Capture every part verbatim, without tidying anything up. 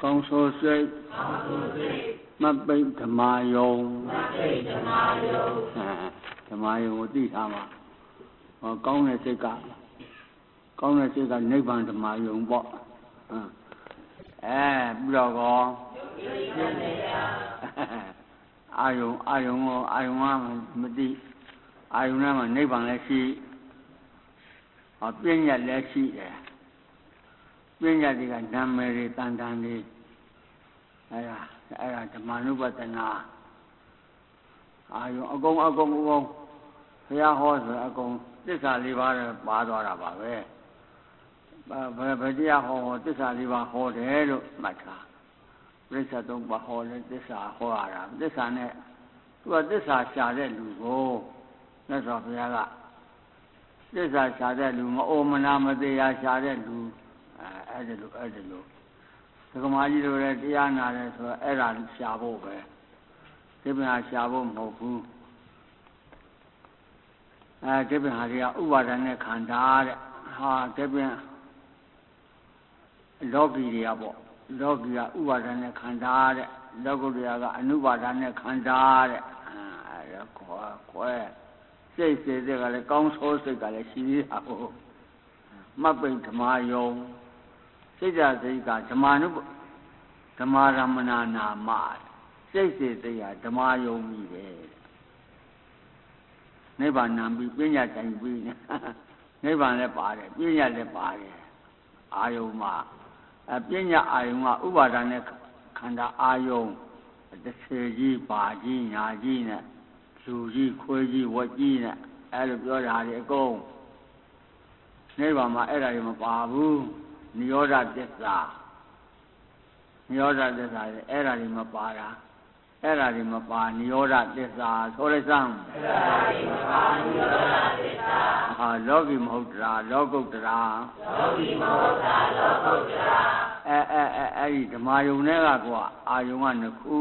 ကောင်းဆိုးစိတ်မပိတ်ဓမ္မယုံဓမ္မယုံကိုသိထားမှာဟောကောင်းတဲ့စိတ်ကကောင်းတဲ့စိတ်ကနိဗ္ဗာန်ဓမ္မယုံပေါ့အဲပြီးတော့ကောအာယုံအာယုံကိုအာယုံကမသိအာယုံနဲ့မှနိဗ္ဗာန်လည်းရှိဟောပြဉ္ညာလည်းရှိတယ်ပြဉ္ညာတွေကနာမည်တွေတန်တန်တွေအဲဒါအဲဒါဓမ္မနုပဒနာအာယုံအကုန်အကုန်အကုန်ဘုရားဟောဆိုအကုန်သစ္စာလေးပါးနဲ့ပါသွားတာပါပဲဘယ်ဘယ်တရားဟောဟောသစ္စာလေးပါးဟောတယ်လို့မှတ်ထားပရိစ္ဆေသုံးပါးဟောလဲသစ္စာဟောရတာသစ္စာနဲ့သူကသစ္စာရှာတဲ့လူကိုမြတ်စွာဘုရားကသစ္စာရှာတဲ့လူမအိုမနာမတရားရှာတဲ့လူအဲအဲ့ဒါလိုအဲ့ဒါလိုဒကမာကြီးတို့လည်းတရားနာတယ်ဆိုတော့အဲ့ဒါရှာဖို့ပဲဒီပင်ဟာရှာဖို့မဟုတ်ဘူးအဲဒီပင်ဟာတွေကဥပါဒณะခန္ဓာတဲ့ဟာဒီပင်လောကီတွေကပေါ့လောကီကဥပါဒณะခန္ဓာတဲ့လောကုတ္တရာကအနုပါဒณะခန္ဓာတဲ့အဲဒါခေါ်ခွဲစိတ်စိတ်ကလည်းကောင်းဆိုးစိတ်ကလည်းရှိသေးတာဟုတ်မပိဓမ္မယုံစိတ်ဓာတ်စိတ်ကဓမ္မနုဓမ္မရမဏနာမစိတ်စိတ်စိတ်ကဓမ္မယုံကြီးပဲနိဗ္ဗာန်နံပြီးပညာတိုင်ပြီးနိဗ္ဗာန်လည်းပါတယ်ပညာလည်းပါတယ်အာယုံမှာအပညာအာယုံကဥပါဒณะခန္ဓာအာယုံတစ်စေကြီးပါကြီးညာကြီးနဲ့လူကြီးခွေးကြီးဝက်ကြီးနဲ့အဲ့လိုပြောတာလေအကုန်နိဗ္ဗာန်မှာအဲ့ဒါတွေမပါဘူးနိရောဓသစ္စာနိရောဓသစ္စာလေအဲ့ဒါတွေမပါတာအဲ့ဒါတွေမပါနိရောဓသစ္စာဆိုလိုက်စမ်းအဲ့ဒါတွေမပါနိရောဓသစ္စာဟာလောကီမဟုတ်တာလောကုတ္တရာလောကီမဟုတ်တာလောကုတ္တရာအဲအဲအဲအဲ့ဒီဓမ္မယုံနဲ့ကကွာအာယုံကနှစ်ခု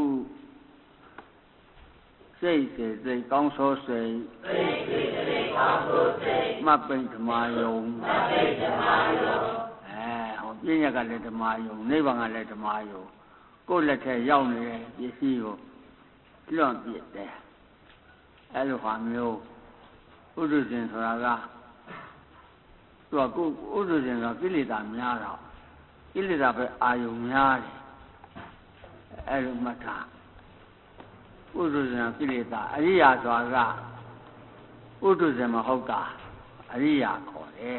စိတ်စိတ်စိတ်ကောင်းဆိုးစိတ်စိတ်စိတ်စိတ်ကောင်းဆိုးစိတ်မပိဓမ္မယုံမပိဓမ္မယုံအဲဟောပြဉ္ညာကလည်းဓမ္မယုံနိဗ္ဗာန်ကလည်းဓမ္မယုံကိုယ်လက်ထဲရောက်နေတဲ့ပစ္စည်းကိုလွန့်ပြစ်တယ်အဲလိုဟာမျိုးဥဒ္ဒဇင်ဆိုတာကသူကကိုဥဒ္ဒဇင်ကကိလေသာများတော့ကိလေသာပဲအာယုံများတယ်အဲလိုမှတ်ထားဥဒ္ဒဇင်ကိလေသာအရိယာဆိုတာကဥဒ္ဒဇင်မဟုတ်တာအရိယာခေါ်တယ်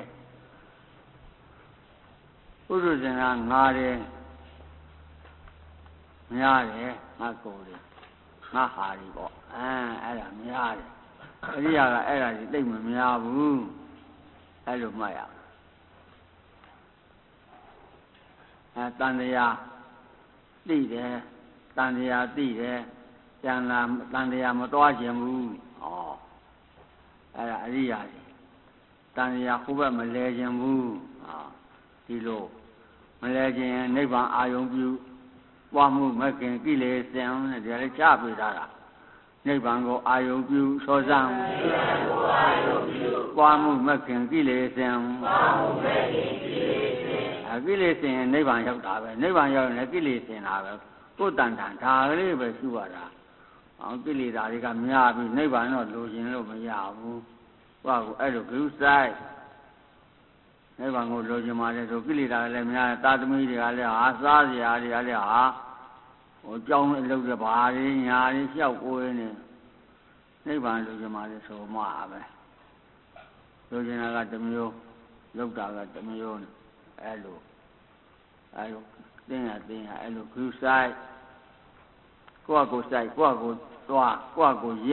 ဥဒ္ဒဇင်ကငါတယ်များတယ်ငါကိုယ်တယ်ငါဟာတယ်ပေါ့အဲအဲ့ဒါများတယ်အရိယာကအဲ့ဒါကြီးတိတ်မများဘူးအဲ့လိုမှတ်ရအဲတန်တရားသိတယ်တန်တရားသိတယ်ကျန်လာတန်တရားမသွားခြင်းဘူးဩအဲ့ဒါအရိယာကြီးတန်တရားဟိုဘက်မလဲခြင်းဘူးဟာဒီလိုမလဲခြင်းနိဗ္ဗာန်အာယုံပြုပွားမှုမကင်ကိလေသာနဲ့ဒါလည်းချပြထားတာနိဗ္ဗာန်ကိုအာယုံပြုသောစံနိဗ္ဗာန်ကိုအာယုံပြုပွားမှုမကင်ကိလေသာပွားမှုမကင်ကိလေသာအကိလေသာနိဗ္ဗာန်ရောက်တာပဲနိဗ္ဗာန်ရောက်ရင်ကိလေသာလာပဲကိုယ်တန်တန်ဒါလေးပဲရှိရတာအောင်ကိလေသာတွေကများပြီးနိဗ္ဗာန်တော့လိုချင်လို့မရဘူးဟောကိုအဲ့လိုဂရုစိုက်နိဗ္ဗာန်ကိုလိုချင်ပါလေဆိုကိလေသာလည်းများတာသမီတွေကလည်းဟာစားစရာတွေကလည်းဟာဟိုကြောင်းအလုပ်တွေဘာတွေညာတွေလျှောက်ကိုင်းနေနိဗ္ဗာန်လိုချင်ပါလေဆိုမှပဲလိုချင်တာကတစ်မျိုးလောက်တာကတစ်မျိုးအဲ့လိုအဲ့လိုသိရသိရအဲ့လိုဂရုစိုက်ကိုယ့်ကိုယ်စိုက်ကိုယ့်ကိုယ်သွားကိုယ့်ကိုယ်ရ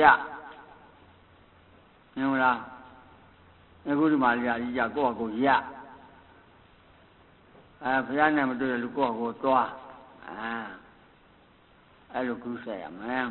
မြင်လားအခုဒီမှာလေးရာကြီးကြကိုယ့်ကိုယ်ရအဲဘုရားနဲ့မတွေ့ရလူကိုယ့်ကိုယ်သွားအာအဲ့လိုဂရုစိုက်ရမယ်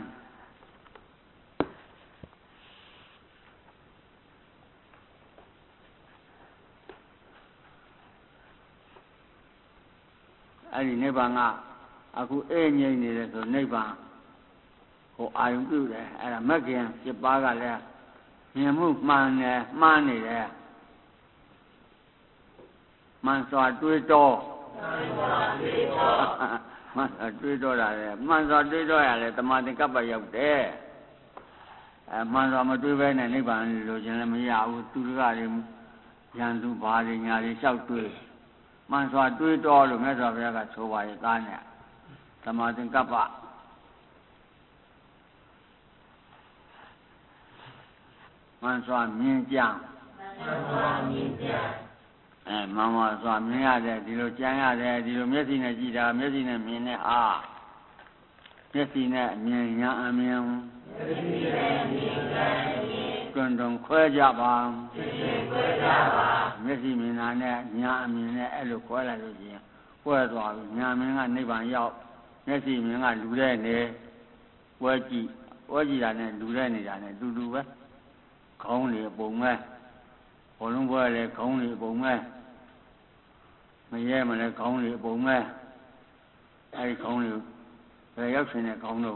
အဲ့ဒီနိဗ္ဗာန်ကအခုအေးငြိမ့်နေတယ်ဆိုနိဗ္ဗာန်ဟိုအာယုံပြုတယ်အဲ့ဒါမဂ္ဂင်ပြပါကလည်းမြင်မှုမှန်တယ်မှားနေတယ်မှန်စွာတွေးတောမှန်စွာတွေးတောမှန်စွာတွေးတော့တာလေမှန်စွာတွေးတော့ရလေတမာသင်္ကပ္ပရောက်တယ်အဲမှန်စွာမတွေးဘဲနဲ့နိဗ္ဗာန်လိုချင်လည်းမရဘူးသူတွေကတွေရန်သူဘာတွေညာတွေလျှောက်တွေးမှန်စွာတွေးတော့လို့မြတ်စွာဘုရားကဆိုပါရဲ့သားနဲ့တမာသင်္ကပ္ပမှန်စွာမြင်ကြမှန်စွာမြင်ကြအဲမှန်ပါစွာမြင်ရတယ်ဒီလိုကြမ်းရတယ်ဒီလိုမျက်စိနဲ့ကြည့်တာမျက်စိနဲ့မြင်တဲ့အာမျက်စိနဲ့မြင်ညာအမြင်မျက်စိနဲ့မြင်ညာအမြင်တွင်တွင်ခွဲကြပါတွင်တွင်ခွဲကြပါမျက်စိမြင်တာနဲ့ညာအမြင်နဲ့အဲ့လိုခွဲလိုက်လို့ရှိရင်ခွဲသွားပြီညာမြင်ကနိဗ္ဗာန်ရောက်မျက်စိမြင်ကလူတဲ့နေဝဲကြည့်ဝဲကြည့်တာနဲ့လူတဲ့နေတာနဲ့တူတူပဲခေါင်းတွေပုံမဲ့ဘလုံးဘွဲလည်းခေါင်းတွေပုံမဲ့မရဲမလဲခေါင်းတွေပုံမဲ့အဲဒီခေါင်းတွေဘယ်ရောက်ရှင်တဲ့ခေါင်းတော့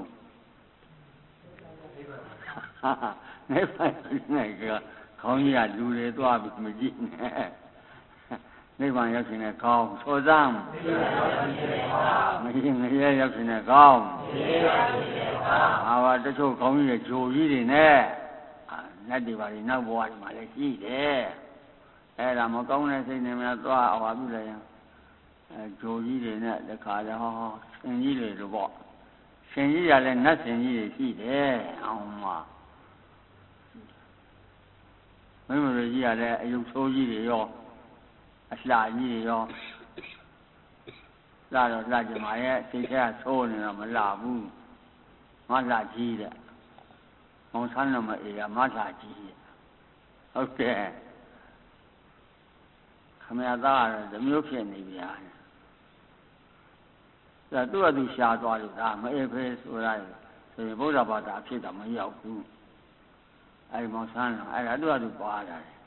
နေပါနေကခေါင်းကြီးကလူတွေသွားပြီးမကြည့်နဲ့နိဗ္ဗာန်ရောက်ရှင်တဲ့ခေါင်းဆိုစမ်းမရင်ငရဲရောက်ရှင်တဲ့ခေါင်းဟာပါတချို့ခေါင်းကြီးရဲ့ဂျိုကြီးတွေနဲ့နတ်တွေပါလေနောက်ဘဝတွေမှာလည်းရှိတယ်အဲ့ဒါမကောင်းတဲ့စိတ်နဲ့များသွားအဝါပြုလိုက်ရင်အဲဂျိုကြီးတွေနဲ့တခါလဲဟောရှင်ကြီးတွေလို့ပေါ့ရှင်ကြီးကလည်းနတ်ရှင်ကြီးတွေရှိတယ်အောင်မမင်းမတွေကြီးကလည်းအယုတ်ဆိုးကြီးတွေရောအလှကြီးတွေရောလာတော့လှကြမှာရဲ့စိတ်ထဲကဆိုးနေတော့မလှဘူးငါလှကြီးတဲ့မောင်ဆန်းတော့မအေးရမလှကြီးဟုတ်ကဲ့ခမရသားကတော့ဒီမျိုးဖြစ်နေဗျာဒါသူ့အတူရှားသွားလို့ဒါမအေးဖေးဆိုရတယ်ဆိုရင်ဗုဒ္ဓဘာသာအဖြစ်တော့မရောက်ဘူးအဲဒီမောင်ဆန်းတော့အဲ့ဒါသူ့အတူပါလာတယ်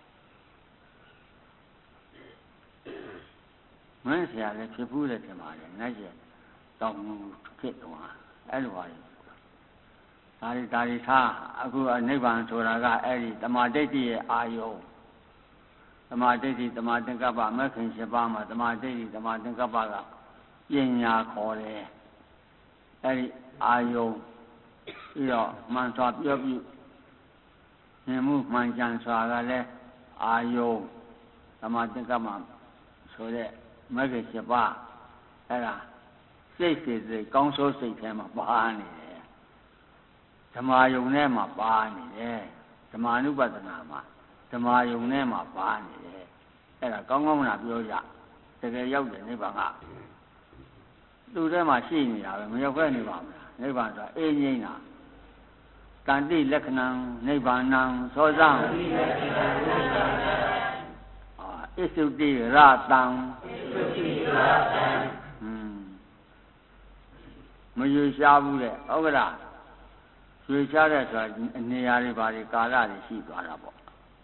မင်းဆရာလည်းဖြစ်ဘူးတဲ့ထင်ပါတယ်နိုင်ကျတောင်းဖြစ်သွားအဲ့လိုပါလေဒါရီဒါရီထားအခုနိဗ္ဗာန်ဆိုတာကအဲ့ဒီတမာဒိဋ္ဌိရဲ့အာယုံတမာဒိဋ္ဌိတမာသင်္ကပ္ပမဂ်ခင်၈ပါးမှာတမာဒိဋ္ဌိတမာသင်္ကပ္ပကပညာခေါ်တယ်အဲ့ဒီအာယုံပြီးတော့မှန်စွာပြောပြမြင်မှုမှန်ကြံစွာကလည်းအာယုံတမာသင်္ကပ္ပဆိုတဲ့မဂ်ခင်၈ပါးအဲ့ဒါစိတ်စိတ်စိတ်ကောင်းဆိုးစိတ်ထဲမှာပါနေတယ်ဓမ္မယုံထဲမှာပါနေတယ်ဓမ္မ ानु ပဒနာမှာဓမ္မယုံထဲမှာပါနေတယ်အဲ့ဒါကောင်းကောင်းလားပြောကြတကယ်ရောက်တယ်နိဗ္ဗာန်ကသူ့ထဲမှာရှိနေတာပဲမရောက်ခဲ့နေပါမလားနိဗ္ဗာန်ဆိုတာအေးငြိမ်းတာတန်တိလက္ခဏံနိဗ္ဗာန်ံသောဇံအာဣသုတိရတံဣသုတိရတံဟွန်းမရွေရှားဘူးတဲ့ဟုတ်ကလားရွေရှားတဲ့ဆိုတာအနေရာတွေဘာတွေကာလတွေရှိသွားတာပေါ့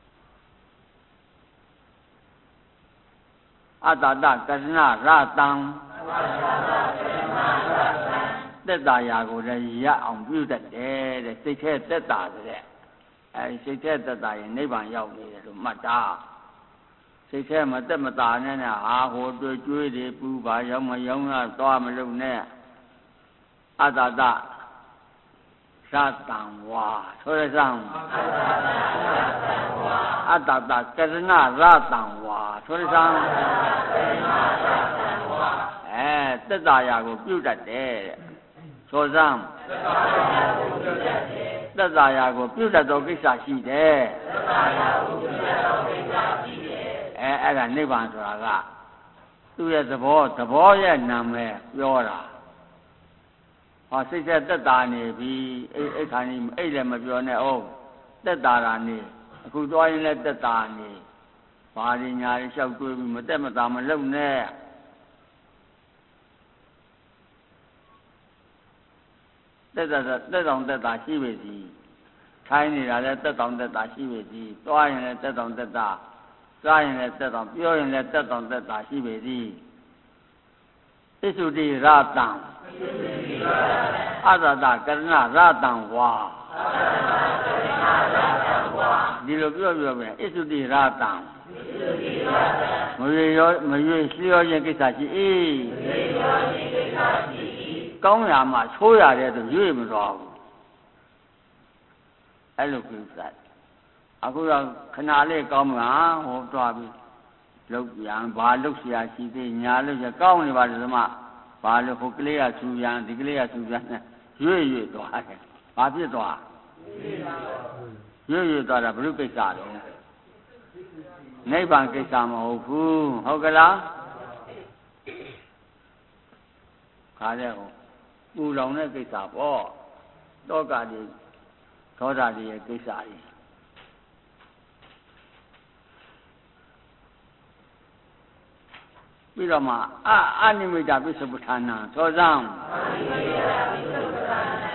အတ္တတကရဏရတံသက်တာရာကိုလည်းရအောင်ပြုတတ်တယ်တဲ့စိတ်ထဲသက်တာတဲ့အဲဒီစိတ်ထဲသက်တာရင်နိဗ္ဗာန်ရောက်နေတယ်လို့မှတ်တာစိတ်ထဲမသက်မတာနဲ့ဟာဟိုတွေ့ကျွေးတွေပူပါရောက်မရောက်လာသွားမလို့နဲ့အတ္တတရတံဝါဆိုရစံအတ္တတကရဏရတံဝါဆိုရစံအဲသက်တာရာကိုပြုတတ်တယ်တဲ့ဆိုစံသက်တာရာကိုပြုတတ်သောကိစ္စရှိတယ်အဲအဲ့ဒါနိဗ္ဗာန်ဆိုတာကသူ့ရဲ့သဘောသဘောရဲ့နာမည်ပြောတာဟောစိတ်သက်သက်တာနေပြီအိတ်အိတ်ခါနေအိတ်လည်းမပြောနဲ့အောင်သက်တာတာနေအခုသွားရင်လည်းသက်တာနေဘာတွေညာတွေလျှောက်တွေးပြီးမသက်မတာမလုံနဲ့သက်သက်သက်တောင်သက်တာရှိပြီစီထိုင်းနေတာလည်းသက်တောင်သက်တာရှိပြီစီသွားရင်လည်းသက်တောင်သက်တာစားရင်လည်းသက်တောင်ပြောရင်လည်းသက်တောင်သက်တာရှိပြီစီဣသုတိရတံအတ္တတကရဏရတံဝါဒီလိုပြောပြောပဲဣသုတိရတံမရွေရောမရွေလျောခြင်းကိစ္စရှိ၏ကောင်းရာမှာဆိုးရတယ်သူရွေ့မသွားဘူးအဲ့လိုကိစ္စအခုတော့ခဏလေးကောင်းမှာဟောသွားပြီလုတ်ပြန်ဘာလုတ်เสียရှိသေးညာလုတ်ရကောင်းနေပါလေသမဘာလို့ဟိုကလေးကဆူပြန်ဒီကလေးကဆူပြန်နဲ့ရွေ့ရွေ့သွားတယ်ဘာဖြစ်သွားရွေ့ရွေ့သွားတာဘုရုကိစ္စတော့နိဗ္ဗာန်ကိစ္စမဟုတ်ဘူးဟုတ်ကလားခါတဲ့ဟိုပူလောင်တဲ့ကိစ္စပေါ့တောကတွေသောတာတွေရဲ့ကိစ္စတွေပြီးတော့မှအာအနိမိတပိစ္ဆပဋ္ဌာနာသောဇံအာနိမိတပိစ္ဆပဋ္ဌာနာ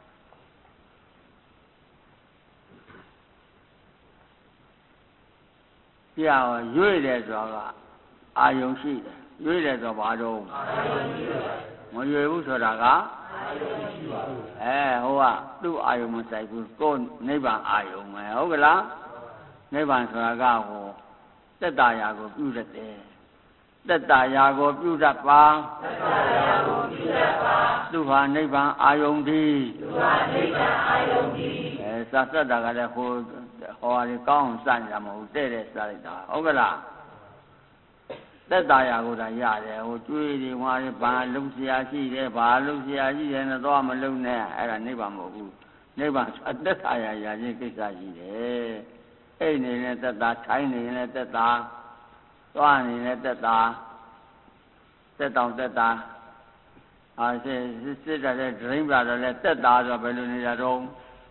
ပြာရွေ့တယ်ဆိုတာကအာယုံရှိတယ်ရွေ့တယ်ဆိုဘာတော့အာယုံရှိတယ်မရွေ့ဘူးဆိုတာကအာယုံရှိပါဘူးအဲဟိုကသူ့အာယုံမဆိုင်ဘူးကိုယ်နိဗ္ဗာန်အာယုံပဲဟုတ်ကလားနိဗ္ဗာန်ဆိုတာကဟိုသက်တာယာကိုပြုတတ်တယ်သက်တာယာကိုပြုတတ်ပါသက်တာယာကိုပြုတတ်ပါသူဟာနိဗ္ဗာန်အာယုံတည်းသူဟာနိဗ္ဗာန်အာယုံတည်းအဲစသတ်တာကလည်းဟိုဟောရီကောင်းစနေတာမဟုတ်တဲ့တဲ့စလိုက်တာဟုတ်ကလားသက်တာယာကိုသာရတယ်ဟိုကျွေးတွေဟွာတွေဘာလုံးเสียရှိတယ်ဘာလုံးเสียရှိတယ်နဲ့တော့မလုံးနဲ့အဲ့ဒါနိဗ္ဗာန်မဟုတ်ဘူးနိဗ္ဗာန်သက်တာယာရာချင်းကိစ္စရှိတယ်အဲ့နေနဲ့သက်တာထိုင်းနေနဲ့သက်တာသွားနေနဲ့သက်တာသက်တောင်သက်တာအာစစ်စစ်တဲ့ဒိန်းပြတော့လဲသက်တာဆိုဘယ်လိုနေကြတော့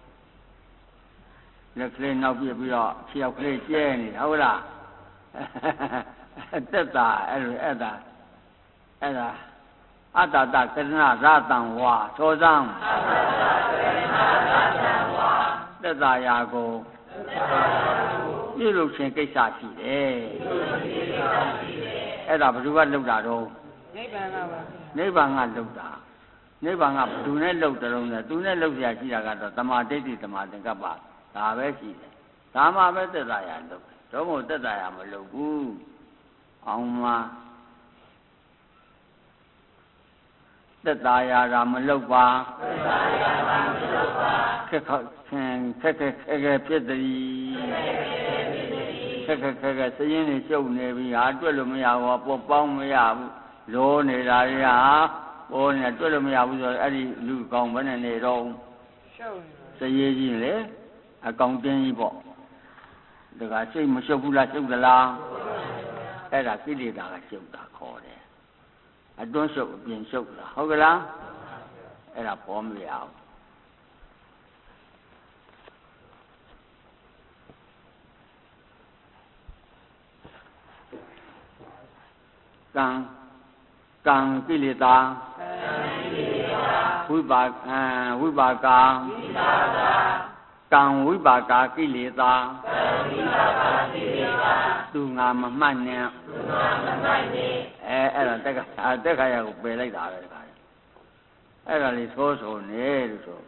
လက်ကလေးနောက်ပြပြီးတော့ခြေောက်ကလေးကျဲနေတာဟုတ်လားသက်တာအဲ့လိုအဲ့ဒါအဲ့ဒါအတ္တတကရဏရတံဝါသောဇံအတ္တတကရဏရတံဝါသက်တာယာကိုပြုလုပ်ခြင်းကိစ္စရှိတယ်အဲ့ဒါဘယ်သူကလုပ်တာတော့နိဗ္ဗာန်ကပါနိဗ္ဗာန်ကလုပ်တာနိဗ္ဗာန်ကဘယ်သူနဲ့လုပ်တယ်လို့လဲသူနဲ့လုပ်ရရှိတာကတော့သမာဓိဋ္ဌိသမာသင်္ကပ္ပဒါပဲရှိတယ်ဒါမှပဲသက်သာရလုပ်တော့မဟုတ်သက်သာရမလုပ်ဘူးအောင်မသက်သာရတာမလုပ်ပါသက်သာရတာမလုပ်ပါခက်ခက်ခင်ခက်ခက်ခက်ခက်ဖြစ်သည်ခက်ခက်ခက်ခက်စရင်နေရှုပ်နေပြီဟာတွက်လို့မရဘူးပေါ်ပေါင်းမရဘူးလောနေတာတွေဟာပေါ်နေတွက်လို့မရဘူးဆိုတော့အဲ့ဒီလူကောင်းဘယ်နဲ့နေတော့ရှုပ်စရေးကြီးလေအကောင်တင်းကြီးပေါ့ဒါကစိတ်မရှုပ်ဘူးလားရှုပ်သလားအဲ့ဒါကိလေသာကရှုပ်တာခေါ်တယ်အတွန်းရှုပ်အပြင်ရှုပ်တာဟုတ်ကလားအဲ့ဒါပေါ်မရဘူးကံကံကိလေသာဝိပါကံဝိပါကကံဝိပါကကိလေသာသူငါမမှတ်နဲ့အဲအဲ့ဒါတက်ကတက်ခါရကိုပယ်လိုက်တာပဲတခါအဲ့ဒါလေးသိုးဆိုနေလို့ဆို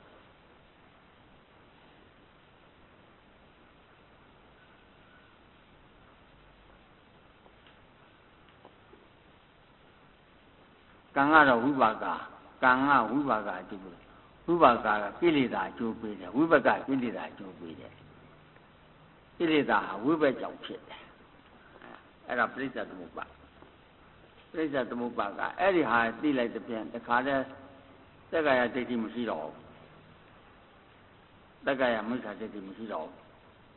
ကံကတော့ဝိပါကကံကဝိပါကအကျိုးပေးဝိပါကကကိလေသာအကျိုးပေးတယ်ဝိပါကကိလေသာအကျိုးပေးတယ်ကိလေသာဟာဝိဘက်ကြောင့်ဖြစ်တယ်အဲ့ဒါပရိစ္ဆေသမုပ္ပါပရိစ္ဆေသမုပ္ပါကအဲ့ဒီဟာသိလိုက်တဲ့ပြန်တခါတည်းသက္ကာယဒိဋ္ဌိမရှိတော့ဘူးသက္ကာယမိစ္ဆာဒိဋ္ဌိမရှိတော့ဘူး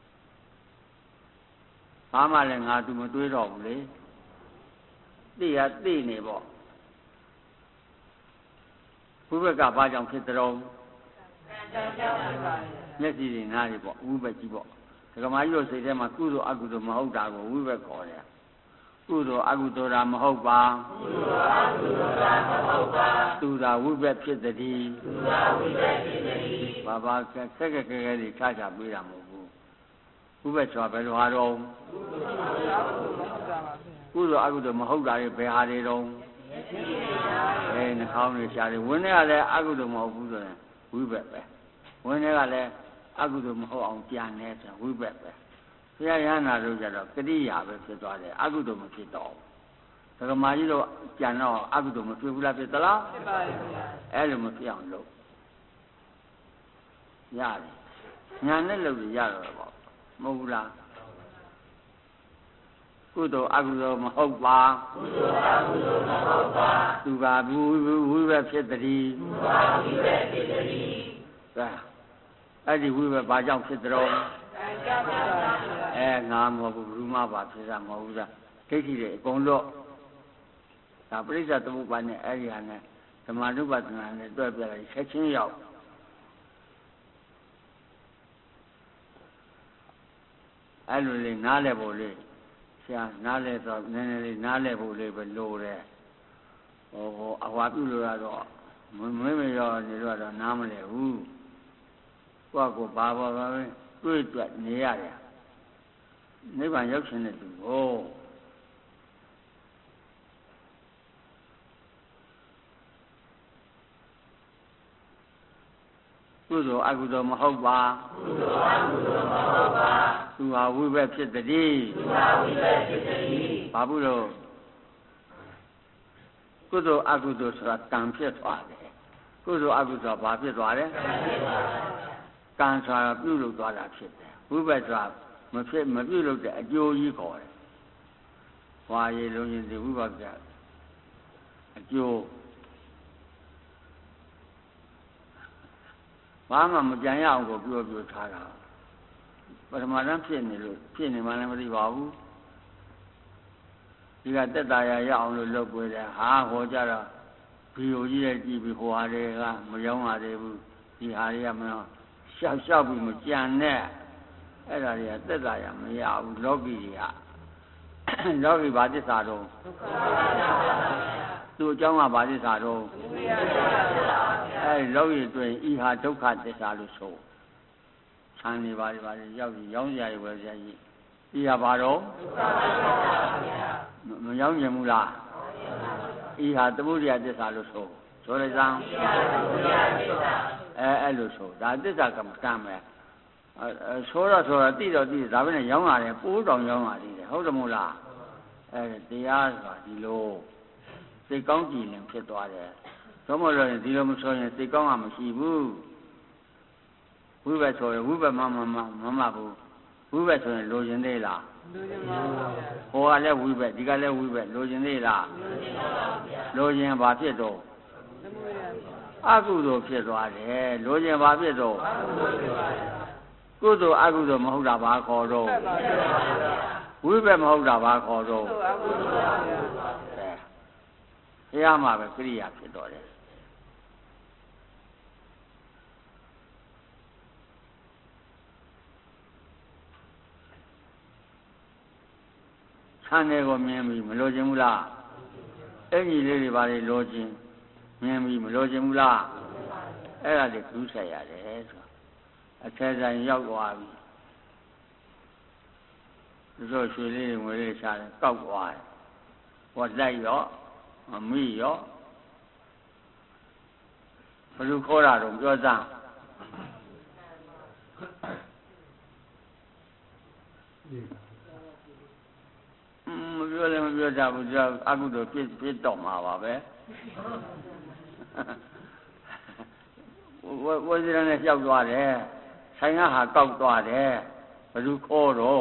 ဘာမှလည်းငါသူမတွေးတော့ဘူးလေသိရသိနေပေါ့ဝိဘက်ကဘာကြောင့်ဖြစ်တဲ့မျက်စိတွေနားတွေပေါ့ဝိဘက်ကြီးပေါ့ဒကမာကြီးတို့စိတ်ထဲမှာကုသိုလ်အကုသိုလ်မဟုတ်တာကိုဝိဘက်ခေါ်တယ်ကုသိုလ်အကုသိုလ်တာမဟုတ်ပါကုသိုလ်အကုသိုလ်တာမဟုတ်ပါသူသာဝိဘက်ဖြစ်သည်သူသာဝိဘက်ဖြစ်သည်ဘာဘာခက်ခက်ခက်ခဲတွေခြားခြားပေးတာမဟုတ်ဘူးဝိဘက်ဆိုတာဘယ်လိုဟာတော့ကုသိုလ်အကုသိုလ်မဟုတ်တာတွေဘယ်ဟာတွေတော့အဲနှာခေါင်းတွေရှားတယ်ဝင်းထဲကလည်းအကုသိုလ်မဟုတ်ဘူးဆိုရင်ဝိဘက်ပဲဝင်းထဲကလည်းအကုသိုလ်မဟုတ်အောင်ကြံနေဆိုဝိဘက်ပဲဘုရားရဟန္တာတို့ကြတော့ကတိယာပဲဖြစ်သွားတယ်အကုသိုလ်မဖြစ်တော့ဘူးကမာကြီးတော့ကြံတော့အကုသိုလ်မဖြစ်ဘူးလားဖြစ်သလားဖြစ်ပါရဲ့ဗျာအဲ့လိုမဖြစ်အောင်လုပ်ရတယ်ညာနဲ့လုပ်ရတော့ပေါ့မဟုတ်ဘူးလားကုသိုလ်အကုသိုလ်မဟုတ်ပါကုသိုလ်အကုသိုလ်မဟုတ်ပါသူကဘူးဝိဘက်ဖြစ်တည်းသူကဝိဘက်ဖြစ်တည်းဒါအဲ့ဒီဝိဘက်ဘာကြောင့်ဖြစ်တော်ကံကြောင့်ဖြစ်ပါအဲငါမဟုတ်ဘူးဘူးမပါဖြစ်တာမဟုတ်ဘူးလားဒိဋ္ဌိတွေအကုန်တော့ဒါပရိစ္ဆေသမုပ္ပါဒ်နဲ့အဲ့ဒီဟာနဲ့ဓမ္မနုပါဒနာနဲ့တွဲပြလိုက်ဆက်ချင်းရောက်အဲ့လိုလေးနားလည်ဖို့လေးဆရာနားလည်တော့နည်းနည်းလေးနားလည်ဖို့လေးပဲလိုတယ်ဟိုဟိုအဝါပြုလို့ရတော့မမင်းမရောနေတော့တော့နားမလည်ဘူးကိုယ့်ကိုဘာဘာပဲတွေးတွက်နေရတယ်နိဗ္ဗာန်ရောက်ရှင်တဲ့သူကိုကုသိုလ်အကုသိုလ်မဟုတ်ပါကုသိုလ်အကုသိုလ်မဟုတ်ပါသူဟာဝိဘက်ဖြစ်တည်းသူဟာဝိဘက်ဖြစ်တည်းဘာဘူးလို့ကုသိုလ်အကုသိုလ်ဆိုတာကံဖြစ်သွားတယ်ကုသိုလ်အကုသိုလ်ဘာဖြစ်သွားလဲကံဆိုတာပြုလုပ်သွားတာဖြစ်တယ်ဝိဘက်ဆိုတာမဖြစ်မပြုလုပ်တဲ့အကျိုးကြီးခေါ်တယ်။ဘာရေလုံးရင်ဒီဝိဘက်ကအကျိုးဘာမှမကြံရအောင်ကိုပြောပြောထားတာပထမတန်းဖြစ်နေလို့ဖြစ်နေမှလည်းမသိပါဘူးဒီကတက်တာရရအောင်လို့လုပ်ပွေတယ်ဟာဟောကြတော့ဗီယိုကြီးရဲ့ကြည့်ပြီးဟိုဟာတွေကမရောင်းရသေးဘူးဒီဟာတွေကမရောရှောက်ရှောက်ပြီးမကြံနဲ့အဲ့ဒါတွေကသက်သာရမရဘူးလောကီတွေကလောကီဘာသစ္စာတော့သူ့အကြောင်းကဘာသစ္စာတော့အဲ့လောကီတွင်ဤဟာဒုက္ခသစ္စာလို့ဆိုဆန်းနေပါလေပါလေရောက်ပြီးရောင်းကြရဝယ်ကြရဤဟာဘာတော့မရောင်းကြဘူးလားဤဟာသမုဒယသစ္စာလို့ဆိုဆိုလိုက်စမ်းအဲအဲ့လိုဆိုဒါသစ္စာကမ္မကံပဲဆိုတော့ဆိုတော့တိတော့တိဒါပဲနဲ့ရောင်းရတယ်ပိုးတောင်ရောင်းရသေးတယ်ဟုတ်တယ်မို့လားအဲတရားဆိုတာဒီလိုစိတ်ကောင်းကြည်လင်ဖြစ်သွားတယ်တော့မလို့ရင်ဒီလိုမဆိုရင်စိတ်ကောင်းကမရှိဘူးဝိဘက်ဆိုရင်ဝိဘက်မမမမမဘူးဝိဘက်ဆိုရင်လိုချင်သေးလားလိုချင်ပါဘူးဟိုကလည်းဝိဘက်ဒီကလည်းဝိဘက်လိုချင်သေးလားလိုချင်ပါဗျာလိုချင်ဘာဖြစ်တော့အကုသိုလ်ဖြစ်သွားတယ်လိုချင်ဘာဖြစ်တော့ကုသိုလ်အကုသိုလ်မဟုတ်တာဘာခေါ်တော့ဝိဘက်မဟုတ်တာဘာခေါ်တော့တရားမှာပဲကိရိယာဖြစ်တော့တယ်ဆန်းတွေကိုမြင်ပြီးမလိုချင်ဘူးလားအဲ့ဒီလေးတွေပါလေလိုချင်မြင်ပြီးမလိုချင်ဘူးလားအဲ့ဒါတွေကူးဆက်ရတယ်ဆိုအထဲဆိုင်ရောက်သွားပြီဒီလိုရွှေလေးငွေလေးရှာတယ်ကောက်သွားတယ်ဟောလိုက်ရောမမိရောဘယ်လိုခေါ်တာတော့ပြောစမ်းမပြောလည်းမပြောကြဘူးကြောက်အကုသိုလ်ပြစ်ပြစ်တော့မှာပါပဲဝဝစီရနဲ့လျှောက်သွားတယ်ဆိုင်ကဟာကောက်သွားတယ်ဘယ်သူခေါ်တော့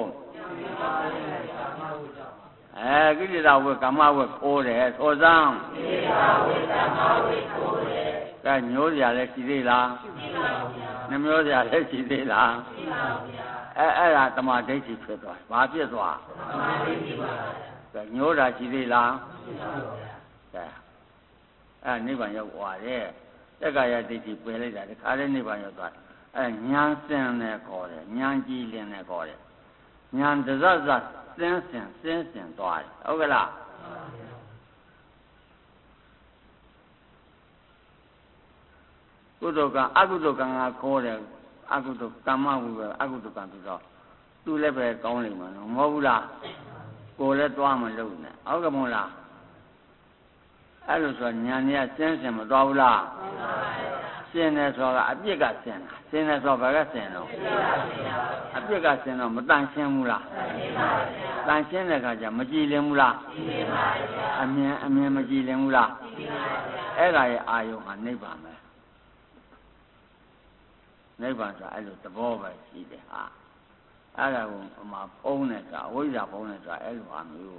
အဲကိလေသာဝေကမ္မဝေခေါ်တယ်သောစမ်းကိလေသာဝေကမ္မဝေခေါ်တယ်ကဲညိုးစရာလည်းရှိသေးလားရှိပါဘူးဗျာနှမျောစရာလည်းရှိသေးလားရှိပါဘူးဗျာအဲအဲ့ဒါတမာဒိဋ္ဌိဖြစ်သွားဘာဖြစ်သွားတမာဒိဋ္ဌိပါဗျာညိုးတာရှိသေးလားရှိပါဘူးဗျာကဲအဲနိဗ္ဗာန်ရောက်သွားတယ်တက္ကရာဒိဋ္ဌိပယ်လိုက်တာဒီခါလေးနိဗ္ဗာန်ရောက်သွားအဲဉာဏ်စင်နဲ့ခေါ်တယ်ဉာဏ်ကြည်လင်နဲ့ခေါ်တယ်ဉာဏ်တဇဇစင်းစင်စင်းစင်သွားတယ်ဟုတ်ကလားကုသိုလ်ကအကုသိုလ်ကံကခေါ်တယ်အကုသိုလ်ကမ္မဝိပဲအကုသိုလ်ကံပြီးတော့သူလည်းပဲကောင်းလိမ့်မယ်နော်မဟုတ်ဘူးလားကိုယ်လည်းသွားမလို့နဲ့ဟုတ်ကဲ့မို့လားအဲ့လိုဆိုညာနေကစင်းစင်မသွားဘူးလားစင်တယ်ဆိုတာအပြစ်ကစင်တာစင်တယ်ဆိုဘာကစင်တော့အပြစ်ကစင်တော့မတန်ရှင်းဘူးလားတန်ရှင်းတဲ့အခါကျမကြည်လင်ဘူးလားကြည်လင်ပါဗျာအမြင်အမြင်မကြည်လင်ဘူးလားကြည်လင်ပါဗျာအဲ့ဒါရဲ့အာယုံဟာနိဗ္ဗာန်ပဲနိဗ္ဗာန်ဆိုတာအဲ့လိုသဘောပဲရှိတယ်ဟာအဲ့ဒါကိုအမှဖုံးနေဆိုတာအဝိဇ္ဇာဖုံးနေဆိုတာအဲ့လိုဟာမျိုး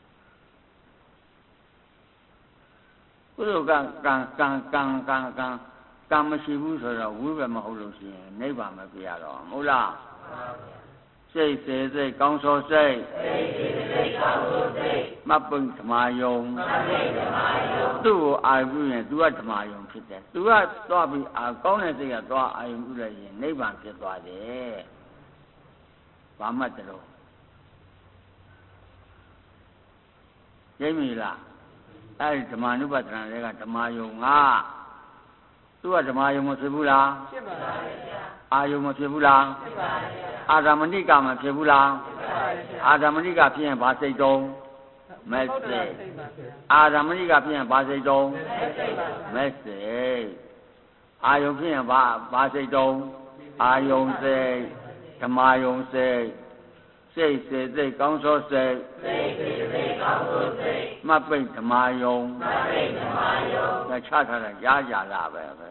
ကုသိုလ်ကံကံကံကံကံကံကံမရှိဘူးဆိုတော့ဝိဘယ်မဟုတ်လို့ရှိရင်နိဗ္ဗာန်မပြရတော့မဟုတ်လားစိတ်စေစိတ်ကောင်းသောစိတ်စိတ်စေစိတ်ကောင်းသောစိတ်မပုဓမ္မာယုံမပုဓမ္မာယုံသူ့ကိုအာရုံပြုရင် तू ကဓမ္မာယုံဖြစ်တယ် तू ကသွားပြီးအာကောင်းတဲ့စိတ်ကသွားအာရုံပြုလိုက်ရင်နိဗ္ဗာန်ဖြစ်သွားတယ်ဘာမှတလို့ရိပ်မိလားအဲ့ဒီဓမ္မ ानु ပဒနာတွေကဓမ္မာယုံကသူကဓမ္မာယုံမဖြစ်ဘူးလားဖြစ်ပါပါဗျာအာယုံမဖြစ်ဘူးလားဖြစ်ပါပါဗျာအာဓမ္မဏိကမဖြစ်ဘူးလားဖြစ်ပါပါဗျာအာဓမ္မဏိကဖြစ်ရင်ဘာစိတ်တုံးမက်စိတ်အာဓမ္မဏိကဖြစ်ရင်ဘာစိတ်တုံးမက်စိတ်အာယုံဖြစ်ရင်ဘာဘာစိတ်တုံးအာယုံစိတ်ဓမ္မာယုံစိတ်စိတ်စေစိတ်ကောင်းသောစိတ်စိတ်စေစိတ်ကောင်းသောစိတ်မပိတ်ဓမ္မာယုံမပိတ်ဓမ္မာယုံဒါချထားတာကြားကြလားပဲပဲ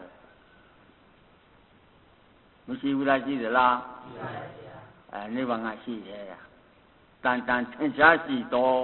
မရှိဘူးလားရှိသလားရှိပါဗျာအဲနိဗ္ဗာန်ကရှိတယ်တန်တန်ထင်ရှားရှိတော်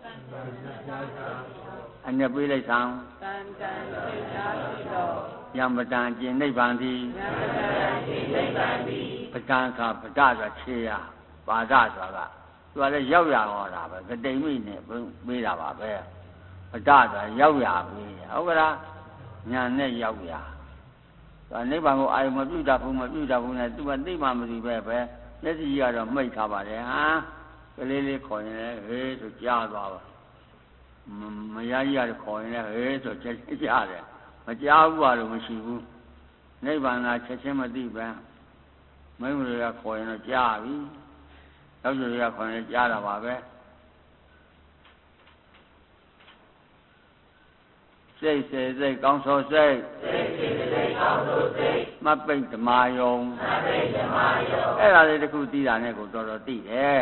အနေပေးလိုက်ဆောင်တန်တန်ထင်ရှားရှိတော်ယမတန်ကျင်နိဗ္ဗာန်သည်ယမတန်ကျင်နိဗ္ဗာန်သည်ပဒံခါပဒဆိုခြေရပါဒဆိုတာကသူကလည်းရောက်ရဟောတာပဲဂတိမိနဲ့ပေးတာပါပဲပဒဆိုတာရောက်ရပေးဟုတ်ကလားညာနဲ့ရောက်ရဒါနိဗ္ဗာန်ကိုအာရုံမပြုတတ်ဘူးမပြုတတ်ဘူးနဲ့သူကသိမှမသိပဲပဲမျက်စိကြီးကတော့မှိတ်ထားပါတယ်ဟာကလေးလေးခေါ်ရင်လည်းဟေးဆိုကြားသွားပါမယားကြီးကတော့ခေါ်ရင်လည်းဟေးဆိုချက်ချင်းကြားတယ်မကြားဘူးကတော့မရှိဘူးနိဗ္ဗာန်ကချက်ချင်းမသိပဲမိန်းမတွေကခေါ်ရင်တော့ကြားပြီယောက်ျားတွေကခေါ်ရင်ကြားတာပါပဲစိတ်စေစိတ်ကောင်းသောစိတ်စိတ်စေစိတ်ကောင်းသောစိတ်မပိတ်ဓမ္မာယုံမပိတ်ဓမ္မာယုံအဲ့ဒါလေးတစ်ခုသိတာနဲ့ကိုတော်တော်သိတယ်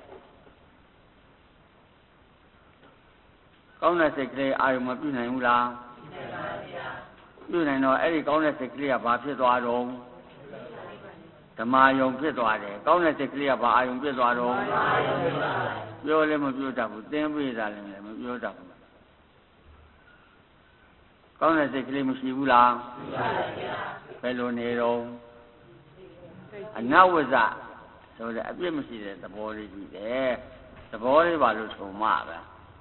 ကောင်းတဲ့စိတ်ကလေးအာရုံမပြုနိုင်ဘူးလားပြုနိုင်ပါဗျာပြုနိုင်တော့အဲ့ဒီကောင်းတဲ့စိတ်ကလေးကဘာဖြစ်သွားတော့ဓမ္မာယုံဖြစ်သွားတယ်ကောင်းတဲ့စိတ်ကလေးကဘာအာယုံဖြစ်သွားတော့ပြောလည်းမပြောတတ်ဘူးသင်ပေးတာလည်းမပြောတတ်ဘူးကောင်းတဲ့စိတ်ကလေးမရှိဘူးလားရှိပါဗျာဘယ်လိုနေတော့အနဝဇ္ဇဆိုတဲ့အပြစ်မရှိတဲ့သဘောလေးရှိတယ်သဘောလေးပါလို့ဆိုမှပဲ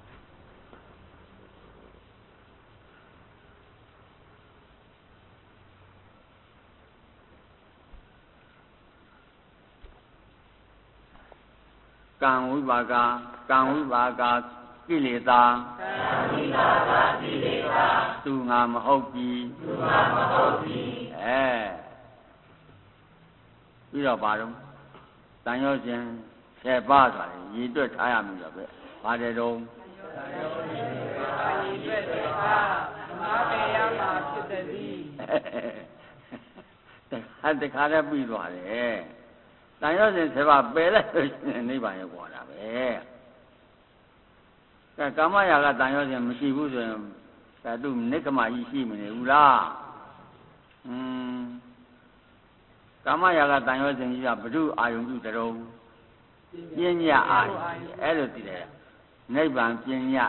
ကံဝိပါကကံဝိပါကကိလေသာကံဝိပါကကိလေသာသူငါမဟုတ်ပြီသူငါမဟုတ်ပြီအဲပြီးတော့ဘာလို့တန်ရောစဉ်ဆယ်ပါးဆိုတာရည်တွက်ထားရမယ်ဆိုပဲပါတယ်တော့တန်ရောစဉ်ရည်တွက်ထားဓမ္မပေယမှာဖြစ်သည်အဲ့တခါတည်းပြီးသွားတယ်တန်ရောစဉ်ဆယ်ပါးပယ်လိုက်လို့ရှိရင်နိဗ္ဗာန်ရောက်သွားတာပဲကဲကာမရာဂတန်ရောစဉ်မရှိဘူးဆိုရင်ဒါသူနိက္ခမကြီးရှိမနေဘူးလားอืมကာမရာဂတန်ရောစဉ်ကြီးကဘု து အာယုံပြုတရုံပညာအာယုံအဲ့လိုသိတယ်နိဗ္ဗာန်ပညာ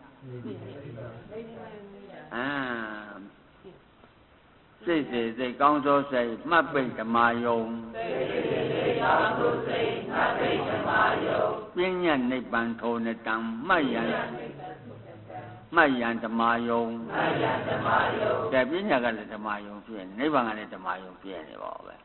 အာစိတ်စေစိတ်ကောင်းသောစိတ်မှတ်ပိတ်ဓမ္မာယုံစိတ်စေစိတ်ကောင်းသောစိတ်မှတ်ပိတ်ဓမ္မာယုံပညာနိဗ္ဗာန်ထောနတံမှတ်ရန်မှတ်ရန်ဓမ္မာယုံမှတ်ရန်ဓမ္မာယုံတဲ့ပညာကလည်းဓမ္မာယုံဖြစ်နိဗ္ဗာန်ကလည်းဓမ္မာယုံဖြစ်နေပါပဲ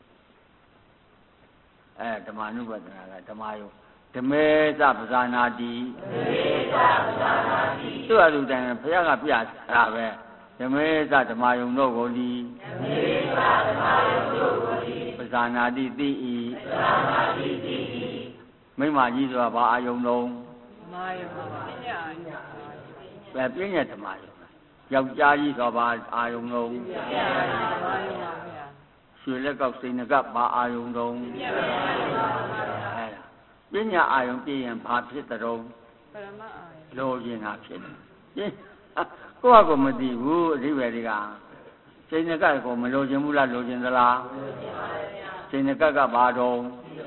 အဲဓမ္မ ानु ပဒနာကဓမ္မာယုံဓမေသပဇာနာတိဓမေသပဇာနာတိသူ့အလူတိုင်းဘုရားကပြတာပဲဓမေသဓမ္မာယုံတို့ကိုဒီဓမေသဓမ္မာယုံတို့ကိုဒီပဇာနာတိသိဤပဇာနာတိသိဤမိမ္မာကြီးဆိုတာဘာအာယုံလုံးဓမ္မာယုံပါပညာပဲပညာဓမ္မာယုံယောက်ျားကြီးဆိုတာဘာအာယုံလုံးပညာဓမ္မာယုံပါဗျာရွှေလက်ကောက်စိန်ကပ်ဘာအာယုံလုံးပညာဓမ္မာယုံပါဗျာအဲဒါပညာအာယုံပြည့်ရင်ဘာဖြစ်တဲ့တော့ပရမအာယလိုချင်တာဖြစ်တယ်ကိုယ့်ဟာကိုယ်မသိဘူးအဓိပ္ပာယ်တွေကစိတ်ငကကိုမလိုချင်ဘူးလားလိုချင်သလားစိတ်ငကကဘာတော့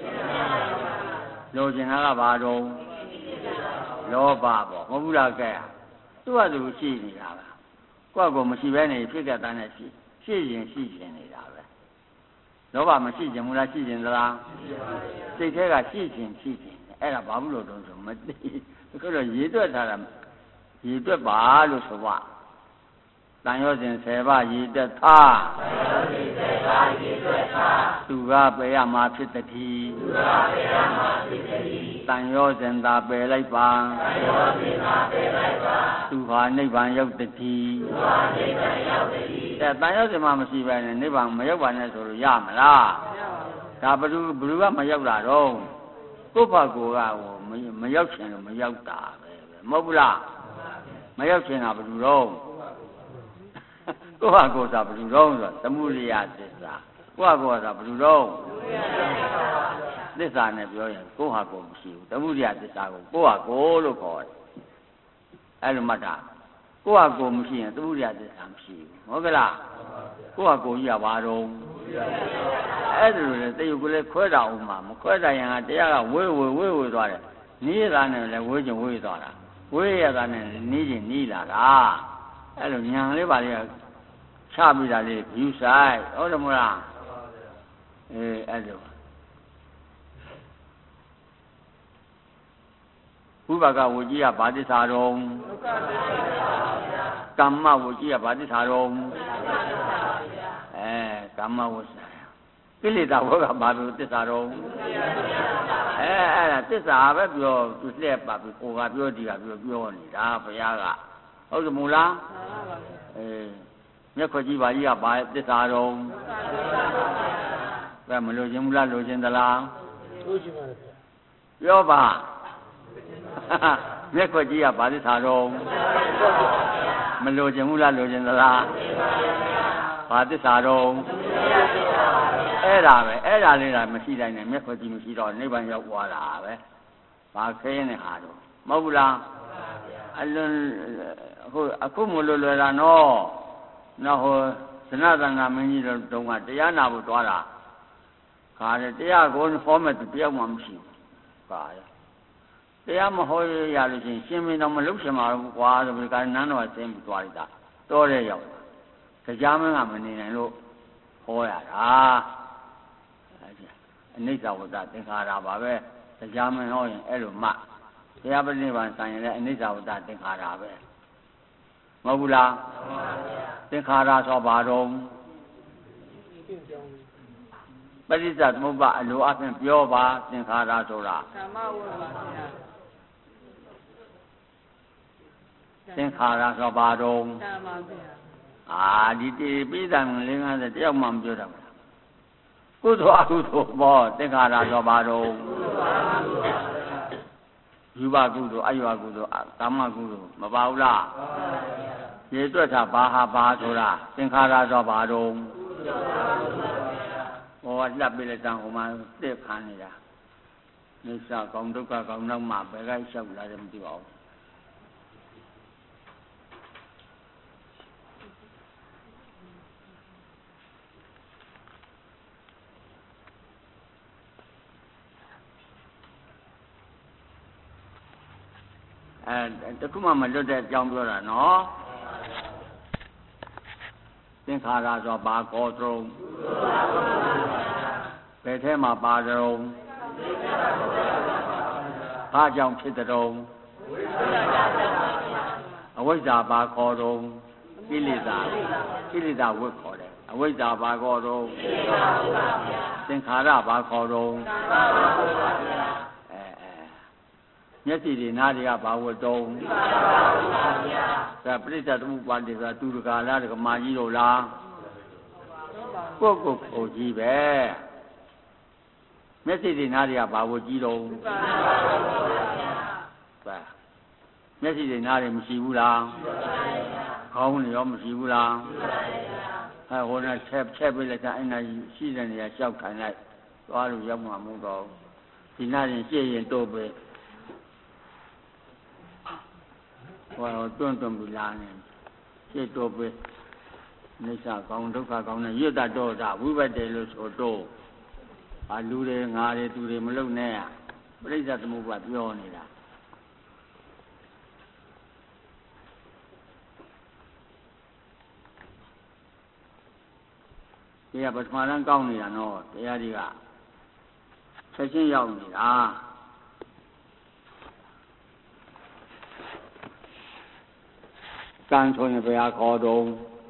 လိုချင်တာကဘာတော့လောဘပေါ့မဟုတ်ဘူးလားကဲသူ့ဟာသူရှိနေတာပဲကိုယ့်ဟာကိုယ်မရှိဘဲနေဖြစ်ကြတဲ့နဲ့ရှိရှိရင်ရှိရင်နေတာပဲလောဘမရှိချင်ဘူးလားရှိချင်သလားစိတ်ထဲကရှိချင်ရှိချင်အဲ့ဒါဘာဘူးလို့တော့ဆိုမသိအခုတော့ရေတွက်ထားတာရေတွက်ပါလို့ဆိုပါတန်ရောစဉ်ဆယ်ပါးရေတွက်သားတန်ရောစဉ်ဆယ်ပါးရေတွက်သားသူကပယ်ရမှာဖြစ်တည်းသူကပယ်ရမှာဖြစ်တည်းတန်ရောစဉ်သာပယ်လိုက်ပါတန်ရောစဉ်သာပယ်လိုက်ပါသူဟာနိဗ္ဗာန်ရောက်တည်းသူဟာနိဗ္ဗာန်ရောက်တည်းအဲတန်ရောစဉ်မှမရှိပဲနဲ့နိဗ္ဗာန်မရောက်ပါနဲ့ဆိုလို့ရမလားဒါဘယ်သူဘယ်သူကမရောက်တာတော့ကိုယ့်ဘာကိုယ်ကဟိုမရောက်ချင်လို့မရောက်တာပဲမဟုတ်ဘူးလားမရောက်ချင်တာဘယ်သူတော့ကိုယ့်ဟာကိုယ်သာဘယ်သူတော့ဆိုသမုဒိယသစ္စာကိုယ့်ဟာကိုယ်သာဘယ်သူတော့သစ္စာနဲ့ပြောရင်ကိုယ့်ဟာကိုယ်မရှိဘူးသမုဒိယသစ္စာကိုကိုယ့်ဟာကိုယ်လို့ခေါ်တယ်အဲ့လိုမှတ်တာကိုယ့်ဟာကိုယ်မရှိရင်သမုဒိယသစ္စာမရှိဘူးဟုတ်ကဲ့လားကိုယ့်ဟာကိုယ်ကြီးကဘာတော့အဲ့ဒါလိုလေတယုတ်ကလေးခွဲတာအောင်မှာမခွဲတာရင်ကတရားကဝေးဝေးဝေးဝေးသွားတယ်နီးရတာနဲ့လည်းဝေးချင်ဝေးသွားတာဝေးရတာနဲ့နီးချင်နီးလာတာအဲ့လိုညာလေးပါလေးကချပြီးတာလေးယူဆိုင်ဟုတ်တယ်မလားအေးအဲ့လိုဥပကဝကြီးကဘာသစ္စာတော်ကမ္မဝကြီးကဘာသစ္စာတော်အဲကမ္မဝဆရာကိလေသာဝကဘာလို့သစ္စာတော်အဲအဲ့ဒါသစ္စာပဲပြောသူလှည့်ပါပြီကိုကပြောဒီကပြောပြောနေတာဘုရားကဟုတ်တယ်မို့လားအေးမျက်ခွက်ကြီးပါကြီးကဘာသစ္စာတော်ဘယ်မလို့ခြင်းဘူးလားလို့ခြင်းသလားလို့ခြင်းပါလေပြောပါမျက်ခွက်ကြီးကဘာသစ္စာတော်မလို့ခြင်းဘူးလားလို့ခြင်းသလားဘာသစ္စာတော်အဲ့ဒါပဲအဲ့ဒါလေးကမရှိတိုင်းနဲ့မျက်ခွက်ကြီးမရှိတော့နိဗ္ဗာန်ရောက်သွားတာပဲဘာခဲနဲ့ဟာတော့မဟုတ်ဘူးလားအလွန်အခုအခုမလွယ်လွယ်တာနော်နော်ဟိုသနသနာမင်းကြီးတို့တုန်းကတရားနာဖို့သွားတာခါတယ်တရားကိုဟောမဲ့သူတယောက်မှမရှိဘူးပါရတရားမဟောရလို့ရှိရင်ရှင်မင်းတော်မလုပ်ရှင်ပါဘူးကွာဆိုပြီးကနန်းတော်ဆင်းပြီးသွားလိုက်တာတောတဲ့ရောက်တရားမင်းကမနေနိုင်လို့ဟောရတာအနိစ္စဝတ္တသင်္ခါရပါပဲတရားမင်းဟောရင်အဲ့လိုမှတရားပဋိပံဆိုင်ရင်လည်းအနိစ္စဝတ္တသင်္ခါရပဲမဟုတ်ဘူးလားမှန်ပါဗျာသင်္ခါရဆိုဘာတော့ပရိစ္ဆသမုပ္ပါအလိုအဖြင့်ပြောပါသင်္ခါရဆိုတာကာမဝတ္တပါဗျာသင်္ခါရဆိုဘာတော့ကာမဗျာအာဒီတိပိဿံလင်းကားတဲ့တယောက်မှမပြောတော့ဘူးကုသိုလ်အကုသိုလ်ဘောသင်္ခါရဆိုဘာတော့ယူဘကုသိုလ်အယူဘကုသိုလ်ကာမကုသိုလ်မပါဘူးလားရေတွက်တာဘာဟာဘာဆိုတာသင်္ခါရဆိုဘာတော့ဟောလှပ်ပြီးလက်တန်းဟိုမှာသိခံနေတာနိစ္စကောင်ဒုက္ခကောင်နောက်မှဘယ်ကလျှောက်လာတယ်မသိပါဘူးအဲတခုမှမလွတ်တဲ့အကြောင်းပြောတာနော်သင်္ခါရဆိုဘာကောတုံးဘယ်ထဲမှာပါတုံးဘာကြောင့်ဖြစ်တုံးအဝိဇ္ဇာဘာခေါ်တုံးကိလေသာကိလေသာဝတ်ခေါ်တယ်အဝိဇ္ဇာဘာခေါ်တုံးသင်္ခါရဘာခေါ်တုံးမျက်စိတွေနားတွေကဘာဝတ်တုံးဒါပရိစ္ဆေသမုပ္ပါဒိဆိုတာသူတကာလားတကမာကြီးတို့လားကိုယ့်ကိုယ်ကိုကြီးပဲမျက်စိတွေနားတွေကဘာဝတ်ကြီးတုံးပါမျက်စိတွေနားတွေမရှိဘူးလားခေါင်းတွေရောမရှိဘူးလားအဲဟိုနဲ့ချက်ချက်ပေးလိုက်တာအဲ့နာရှိတဲ့နေရာလျှောက်ခံလိုက်သွားလို့ရောက်မှာမဟုတ်တော့ဒီနာရင်ရှေ့ရင်တော့ပဲဟောတွန့်တွန့်ပြီးလာနေရှေ့တော့ပဲနိစ္စကောင်းဒုက္ခကောင်းနဲ့ရွတ်တတ်တော့တာဝိဘတ်တယ်လို့ဆိုတော့အလူတွေငါတွေသူတွေမလုံနဲ့ပြိဿသမုပ္ပါပြောနေတာတရားပထမတန်းကောင်းနေတာနော်တရားတွေကဆက်ချင်းရောက်နေတာကံဆိုရင်ဘုရားခေါ်တော့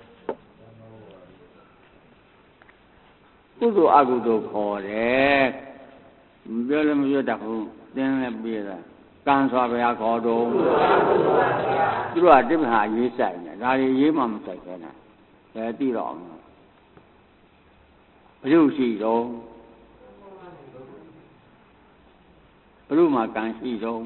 ကုသိုလ်အကုသိုလ်ခေါ်တယ်မပြောလည်းမပြောတတ်ဘူးတင်းလည်းပြေးတာကံဆိုဘုရားခေါ်တော့သူတို့ကတိမဟာရေးဆိုင်တယ်ဒါတွေရေးမှမဆိုင်ခဲနဲ့ဒါသိတော့အောင်ဘုရုရှိတော့ဘုရုမှာကံရှိတော့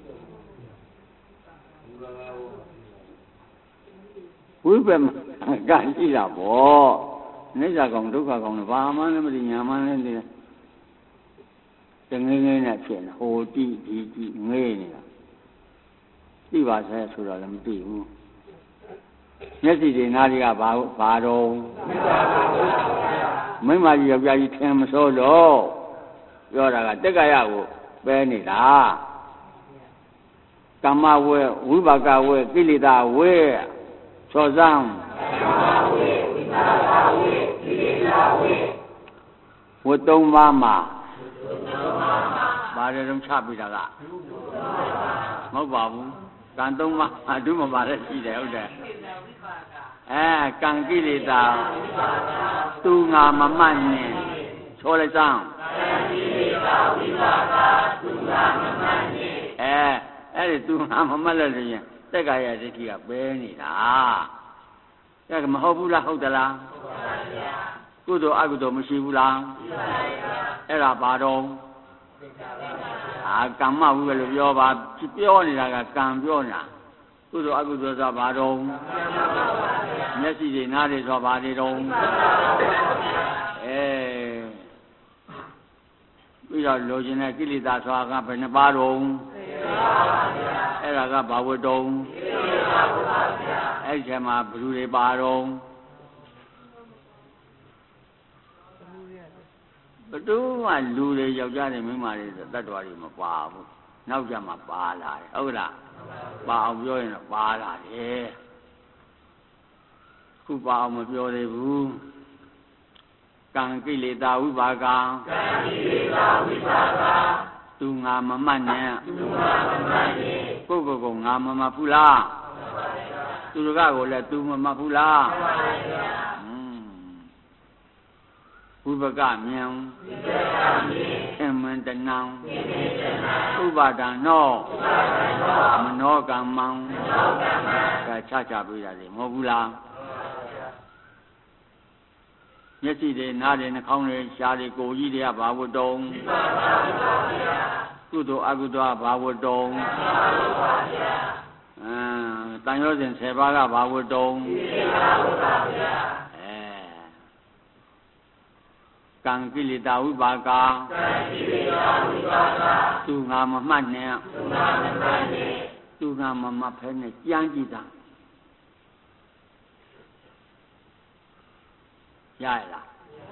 ဝိပ္ပမကံရှိတာပေါ့နိစ္စကောင်ဒုက္ခကောင်ဘာမှလည်းမသိညာမှလည်းသိတယ်တငယ်ငယ်နဲ့ဖြစ်နေဟိုတိဒီတိငေးနေတာသိပါစေဆိုတော့လည်းမသိဘူးမျက်စိတွေနားတွေကဘာဘာတော့မိမကြီးယောက်ျားကြီးထင်မစိုးလို့ပြောတာကတက္ကရာကိုပဲနေတာကမ္မဝေဝိပါကဝေကိလေသာဝေချောစံဝတ်သုံးပါးမှာပါတယ်တော့ချပြတာကမဟုတ်ပါဘူးကံသုံးပါးအတုမပါတဲ့ရှိတယ်ဟုတ်တယ်အဲကံကိလေသာသူငါမမှတ်နဲ့ချောလိုက်စမ်းကံကိလေသာဝိပါကသူငါမမှတ်နဲ့အဲအဲ့ဒီသူငါမမှတ်လို့ဆိုရင်တက္ကရာဒိဋ္ဌိကပဲနေတာအဲ့ဒါမဟုတ်ဘူးလားဟုတ်သလားဟုတ်ပါဗျာကုသိုလ်အကုသိုလ်မရှိဘူးလားရှိပါဗျာအဲ့ဒါဘာတော့အာကမ္မဝိပဲလို့ပြောပါပြောနေတာကကံပြောနေတာကုသိုလ်အကုသိုလ်ဆိုဘာတော့မျက်စိတွေနားတွေဆိုဘာတွေတော့အဲပြီးတော့လိုချင်တဲ့ကိလေသာဆိုတာကဘယ်နှပါတော့အဲ့ဒါကဘာဝတ္တုံအဲ့ဒီမှာဘယ်သူတွေပါတော့ဘယ်သူမှလူတွေယောက်ျားတွေမိန်းမတွေတတ်တော်တွေမပါဘူးနောက်ကြမှာပါလာတယ်ဟုတ်လားပါအောင်ပြောရင်တော့ပါလာတယ်ခုပါအောင်မပြောသေးဘူးကံကိလေသာဝိပါကံကံကိလေသာဝိပါကသူငါမမှတ်နဲ့သူငါမမှတ်နဲ့ကိုယ်ကိုယ်ကိုငါမမှတ်ဘူးလားသူတို့ကကိုလည်းသူမမှတ်ဘူးလားဝိပကမြန်ဝိပကမြန်အမန္တနံဥပါဒံနောမနောကမ္မံမနောကမ္မံဒါချချပြရစီမဟုတ်ဘူးလားမျက်စိတွေနားတွေနှာခေါင်းတွေရှားတွေကိုယ်ကြီးတွေကဘာဝတ္တုံကုသိုလ်အကုသိုလ်ကဘာဝတ္တုံအမ်တန်ရောစဉ်ဆယ်ပါးကဘာဝတ္တုံကံကိလေသာဝိပါကကံကိလေသာဝိပါကသူငါမမှတ်နဲ့သူငါမမှတ်နဲ့သူငါမမှတ်ဖဲနဲ့ကြမ်းကြည့်တာရရလား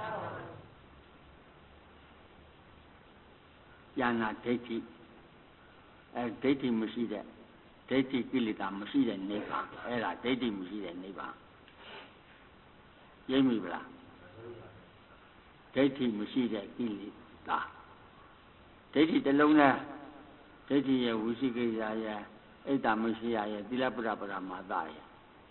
ဉာဏဒိဋ္ဌိအဲဒိဋ္ဌိမရှိတဲ့ဒိဋ္ဌိကိလေသာမရှိတဲ့နိဗ္ဗာန်အဲ့ဒါဒိဋ္ဌိမရှိတဲ့နိဗ္ဗာန်ရိပ်မိဗလားဒိဋ္ဌိမရှိတဲ့ကိလေသာဒိဋ္ဌိတစ်လုံးနဲ့ဒိဋ္ဌိရဲ့ဝိသိကိစ္စရဲ့အိတ္တမရှိရရဲ့သီလပရပရမာသရဲ့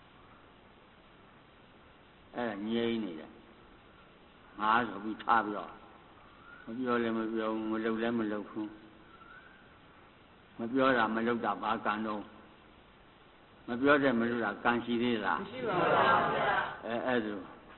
အဲ့ဒါငြိမ်းနေတယ်ငါဆိုပြီးထားပြီးတော့မပြောလည်းမပြောဘူးမလုပ်လည်းမလုပ်ဘူးမပြောတာမလုပ်တာဘာကံတော့မပြောတဲ့မလုပ်တာကံရှိသေးလားမရှိပါဘူးဗျာအဲအဲ့ဒါ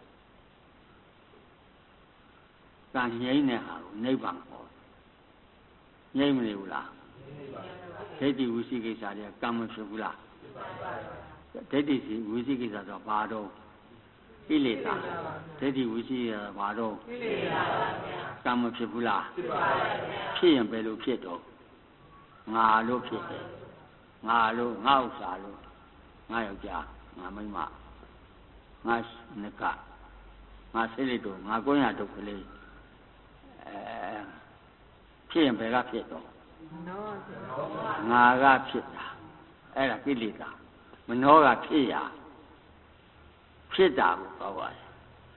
ကံငြိမ်းတဲ့ဟာကိုနိဗ္ဗာန်ခေါ်ငြိမ်းမနေဘူးလားဒိဋ္ဌိဝိသိကိစ္စတွေကံမဖြစ်ဘူးလားဒိဋ္ဌိစီဝိသိကိစ္စဆိုဘာတော့ကိလေသာဒိဋ္ဌိဝိသိရဘာတော့ကိလေသာပါဗျာကံမဖြစ်ဘူးလားဖြစ်ပါရဲ့ဗျာဖြစ်ရင်ဘယ်လိုဖြစ်တော့ငါလို့ဖြစ်တယ်ငါလို့ငါဥစ္စာလို့ငါယောက်ျားငါမိန်းမငါနကငါစိတ်လေးတို့ငါကိုယ်ရတုတ်ကလေးအဲဖြစ်ရင်ဘယ်ကဖြစ်တော့ငါကဖြစ်တာအဲ့ဒါကိလေသာမနောကဖြစ်ရဖြစ်တာကိုပြောပါရဲ့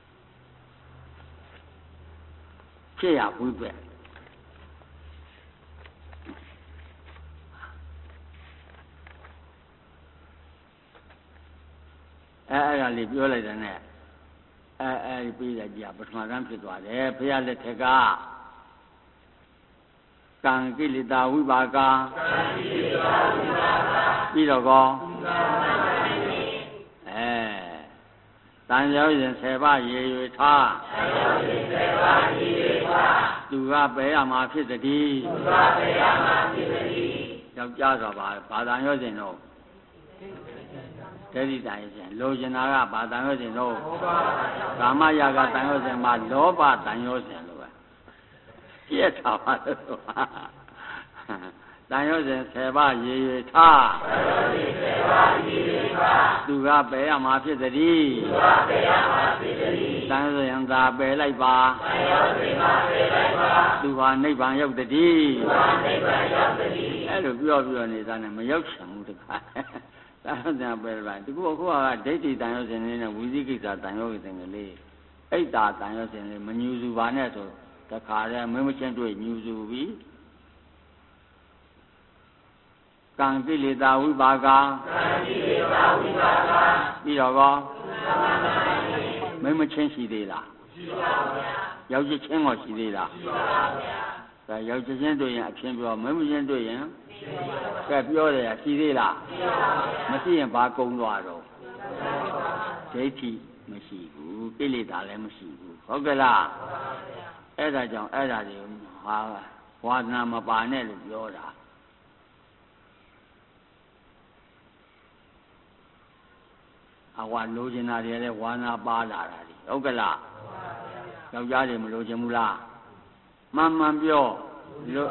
ဖြစ်ရဘူးပဲအဲအဲ့ဒါလေးပြောလိုက်တဲ့နဲ့အဲအဲဒီပြီးလိုက်ကြပထမတန်းဖြစ်သွားတယ်ဘုရားလက်ထက်ကကံကိလေသာဝိပါကကံကိလေသာဝိပါကပြီးတော့ကောအဲတန်ရောရင်ဆယ်ပါးရေရွေထားတန်ရောရင်ဆယ်ပါးရေရွေထားသူကပဲရမှာဖြစ်သည်သူကပဲရမှာဖြစ်သည်ယောက်ျားဆိုပါဘာတန်ရောရင်တော့ဒိဋ္ဌိတန်ရောစဉ်လိုချင်တာကဘာတန်ရောစဉ်တော့ကာမရာဂတန်ရောစဉ်မှာလောဘတန်ရောစဉ်လို့ပဲပြည့်တာပါလို့တန်ရောစဉ်ဆယ်ပါးရေရွေထားတန်ရောစဉ်ဆယ်ပါးရေရွေထားသူကပဲရမှာဖြစ်သည်သူကပဲရမှာဖြစ်သည်တန်ရောစဉ်သာပယ်လိုက်ပါတန်ရောစဉ်သာပယ်လိုက်ပါသူဟာနိဗ္ဗာန်ရောက်သည်သူဟာနိဗ္ဗာန်ရောက်သည်အဲ့လိုပြောပြောနေတာနဲ့မရောက်ချင်ဘူးတခါတန်ရောစဉ်ပယ်လိုက်ဒီခုအခုကဒိဋ္ဌိတန်ရောစဉ်နဲ့ဝိသိကိစ္စတန်ရောစဉ်ကလေးအိတ်တာတန်ရောစဉ်လေးမညူစုပါနဲ့ဆိုတခါတည်းမင်းမချင်းတွေ့ညူစုပြီးကံကိလေသာဝိပါကကံကိလေသာဝိပါကပြီးတော့ကောမင်းမချင်းရှိသေးလားရှိပါဗျာယောက်ျားချင်းကိုရှိသေးလားရှိပါဗျာဒါယောက်ျားချင်းတွေ့ရင်အချင်းပြောမင်းမချင်းတွေ့ရင်ကဲပြောတယ်ရှိသေးလားရှိပါဗျာမရှိရင်ဘာကုံသွားတော့ဒိဋ္ဌိမရှိဘူးကိလေသာလည်းမရှိဘူးဟုတ်ကဲ့လားအဲ့ဒါကြောင့်အဲ့ဒါတွေဟာဝါဒနာမပါနဲ့လို့ပြောတာအဝါလိုချင်တာတွေလည်းဝါနာပါလာတာတွေဟုတ်ကဲ့လားယောက်ျားတွေမလိုချင်ဘူးလားမှန်မှန်ပြောလို့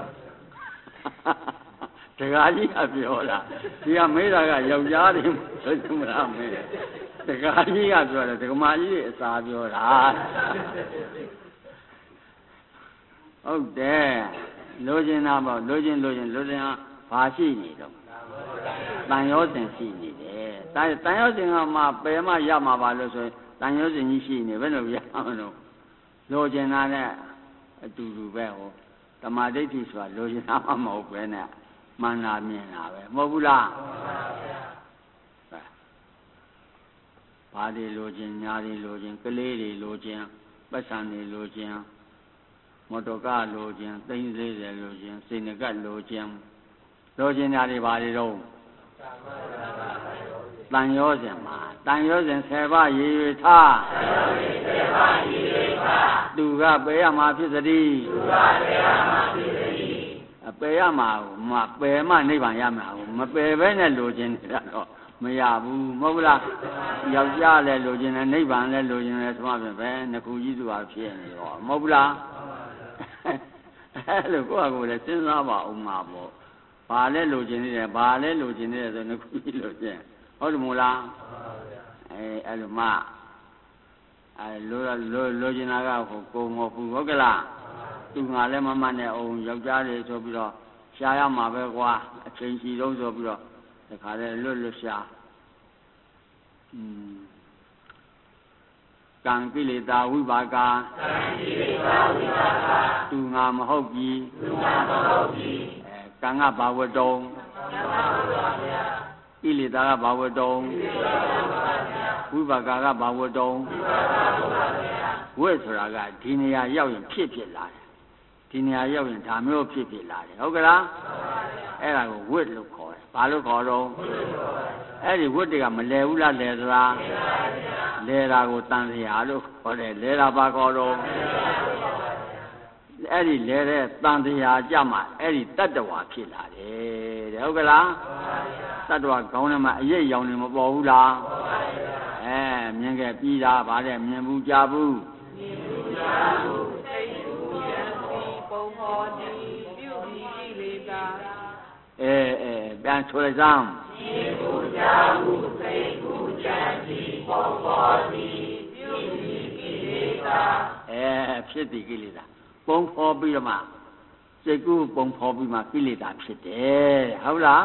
တကားကြီးကပြောတာဒီကမေးတာကယောက်ျားတွေမလိုချင်ဘူးလားမေးတကားကြီးကပြောတယ်ဒကမာကြီးတွေအစာပြောတာဟုတ်တယ်လိုချင်တာပေါ့လိုချင်လိုချင်လိုချင်ဘာရှိနေတော့တန်ရောစဉ်ရှိနေတယ်တန်တန်ရောစဉ်ကမှပယ်မှရမှာပါလို့ဆိုရင်တန်ရောစဉ်ကြီးရှိနေဘယ်လိုရအောင်လို့လိုချင်တာနဲ့အတူတူပဲဟောဓမ္မဒိဋ္ဌိဆိုတာလိုချင်တာမှမဟုတ်ပဲနဲ့မှန်တာမြင်တာပဲမဟုတ်ဘူးလားမှန်ပါဗျာဘာတွေလိုချင်ညာတွေလိုချင်ကလေးတွေလိုချင်ပတ်စံတွေလိုချင်မော်တော်ကားလိုချင်သိန်းသေးတယ်လိုချင်စိတ်ငကတ်လိုချင်လိုချင်တာတွေဘာတွေတော့တန်ရောစဉ်မှာတန်ရောစဉ်ဆယ်ပါးရေရွေထားတန်ရောစဉ်ဆယ်ပါးရေရွေထားသူကပယ်ရမှာဖြစ်သည်သူကပယ်ရမှာဖြစ်သည်အပယ်ရမှာမပယ်မှနိဗ္ဗာန်ရမှာမပယ်ပဲနဲ့လိုချင်နေတာတော့မရဘူးမဟုတ်လားယောက်ျားလည်းလိုချင်တယ်နိဗ္ဗာန်လည်းလိုချင်တယ်ဆိုမှပဲနှစ်ခုကြီးသူဟာဖြစ်နေတော့မဟုတ်ဘူးလားအဲ့လိုကိုယ့်အကိုလည်းစဉ်းစားပါဦးမှာပေါ့ဘာလဲလိုချင်နေတယ်ဘာလဲလိုချင်နေတယ်ဆိုနှစ်ခုကြီးလိုချင်ဟုတ်တယ်မို့လားအဲအဲ့လိုမှအဲလိုလိုလိုချင်တာကဟိုကိုမဟုတ်ဘူးဟုတ်ကလားသူငါလည်းမမနဲ့အောင်ယောက်ျားတွေဆိုပြီးတော့ရှားရမှာပဲကွာအချိန်ရှိတော့ဆိုပြီးတော့တခါလဲလွတ်လွတ်ရှားอืมကံကိလေသာဝိပါကကံကိလေသာဝိပါကသူငါမဟုတ်ပြီသူငါမဟုတ်ပြီအဲကံကဘာဝတ္တုံကံကဘာဝတ္တုပါဗျာကိလေသာကဘာဝတ္တုံကိလေသာပါဗျာဝိပါကကဘာဝတ္တုံဝိပါကပါဗျာဝိဆိုတာကဒီနေရာရောက်ရင်ဖြစ်ဖြစ်လာတယ်ဒီနေရာရောက်ရင်ဒါမျိုးဖြစ်ဖြစ်လာတယ်ဟုတ်ကလားအဲ့ဒါကိုဝိလို့ခေါ်တယ်ဘာလို့ခေါ်တော့အဲ့ဒီဝိတွေကမလဲဘူးလားလဲသလားလဲတာကိုတန်စရာလို့ခေါ်တယ်လဲတာဘာခေါ်တော့အဲ့ဒီလဲတဲ့တန်စရာကြမှာအဲ့ဒီတတ္တဝါဖြစ်လာတယ်တဲ့ဟုတ်ကလားတတ္တဝါခေါင်းထဲမှာအရိပ်ရောင်နေမပေါ်ဘူးလားအဲအဲမြင်ခဲ့ပြီးတာဗါတဲ့မြင်ဘူးကြားဘူးမြင်ဘူးကြားဘူးသိဘူးဉာဏ်စီပုံဟောသည်ပြုပြီးကိလေသာအဲအဲပြန်ဆိုလိုက်စမ်းမြင်ဘူးကြားဘူးသိဘူးဉာဏ်စီပုံဟောသည်ပြုပြီးကိလေသာအဲဖြစ်သည်ကိလေသာပုံဖော်ပြီးတော့မှစိတ်ကူးပုံဖော်ပြီးမှကိလေသာဖြစ်တယ်ဟုတ်လား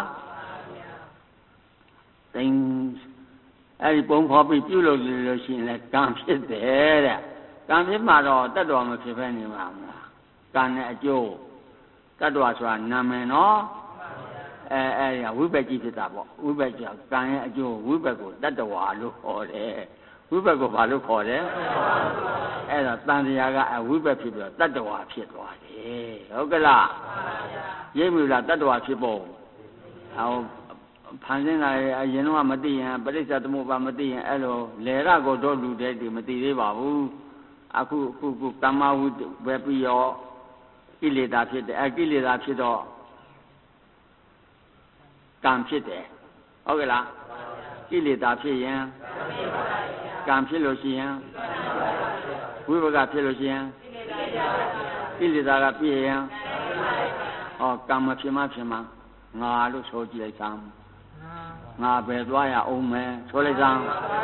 သိအဲ့ဒီပုံဖော်ပြီးပြုလုပ်လို့ရှိရင်လည်းကံဖြစ်တယ်တဲ့ကံဖြစ်မှတော့တတ္တဝါမဖြစ်ဖဲနေမှာမလားကံနဲ့အကျိုးတတ္တဝါဆိုတာနာမည်နော်အဲအဲ့ဒီဝိပက်ကြီးဖြစ်တာပေါ့ဝိပက်ကြီးကံရဲ့အကျိုးဝိပက်ကိုတတ္တဝါလို့ခေါ်တယ်ဝိပက်ကိုဘာလို့ခေါ်တယ်အဲ့ဒါတန်တရားကအဝိပက်ဖြစ်ပြီးတော့တတ္တဝါဖြစ်သွားတယ်ဟုတ်ကလားရိပ်ပြီလားတတ္တဝါဖြစ်ပုံဟောဖန်ဆင်းလာအရင်တော့မသိရင်ပရိစ္ဆေသမုပ္ပါမသိရင်အဲ့လိုလေရကိုတော့လူတဲ့ဒီမသိသေးပါဘူးအခုအခုခုကမ္မဝိပဲပြီးရောကိလေသာဖြစ်တယ်အကိလေသာဖြစ်တော့ကံဖြစ်တယ်ဟုတ်ကဲ့လားကိလေသာဖြစ်ရင်ကံဖြစ်လို့ရှိရင်ဝိပကဖြစ်လို့ရှိရင်ကိလေသာကပြည့်ရင်ဟောကံမဖြစ်မှဖြစ်မှငါလို့ဆိုကြည့်လိုက်စမ်းငါပဲသွားရအောင်မယ်ဆိုလိုက်စမ်း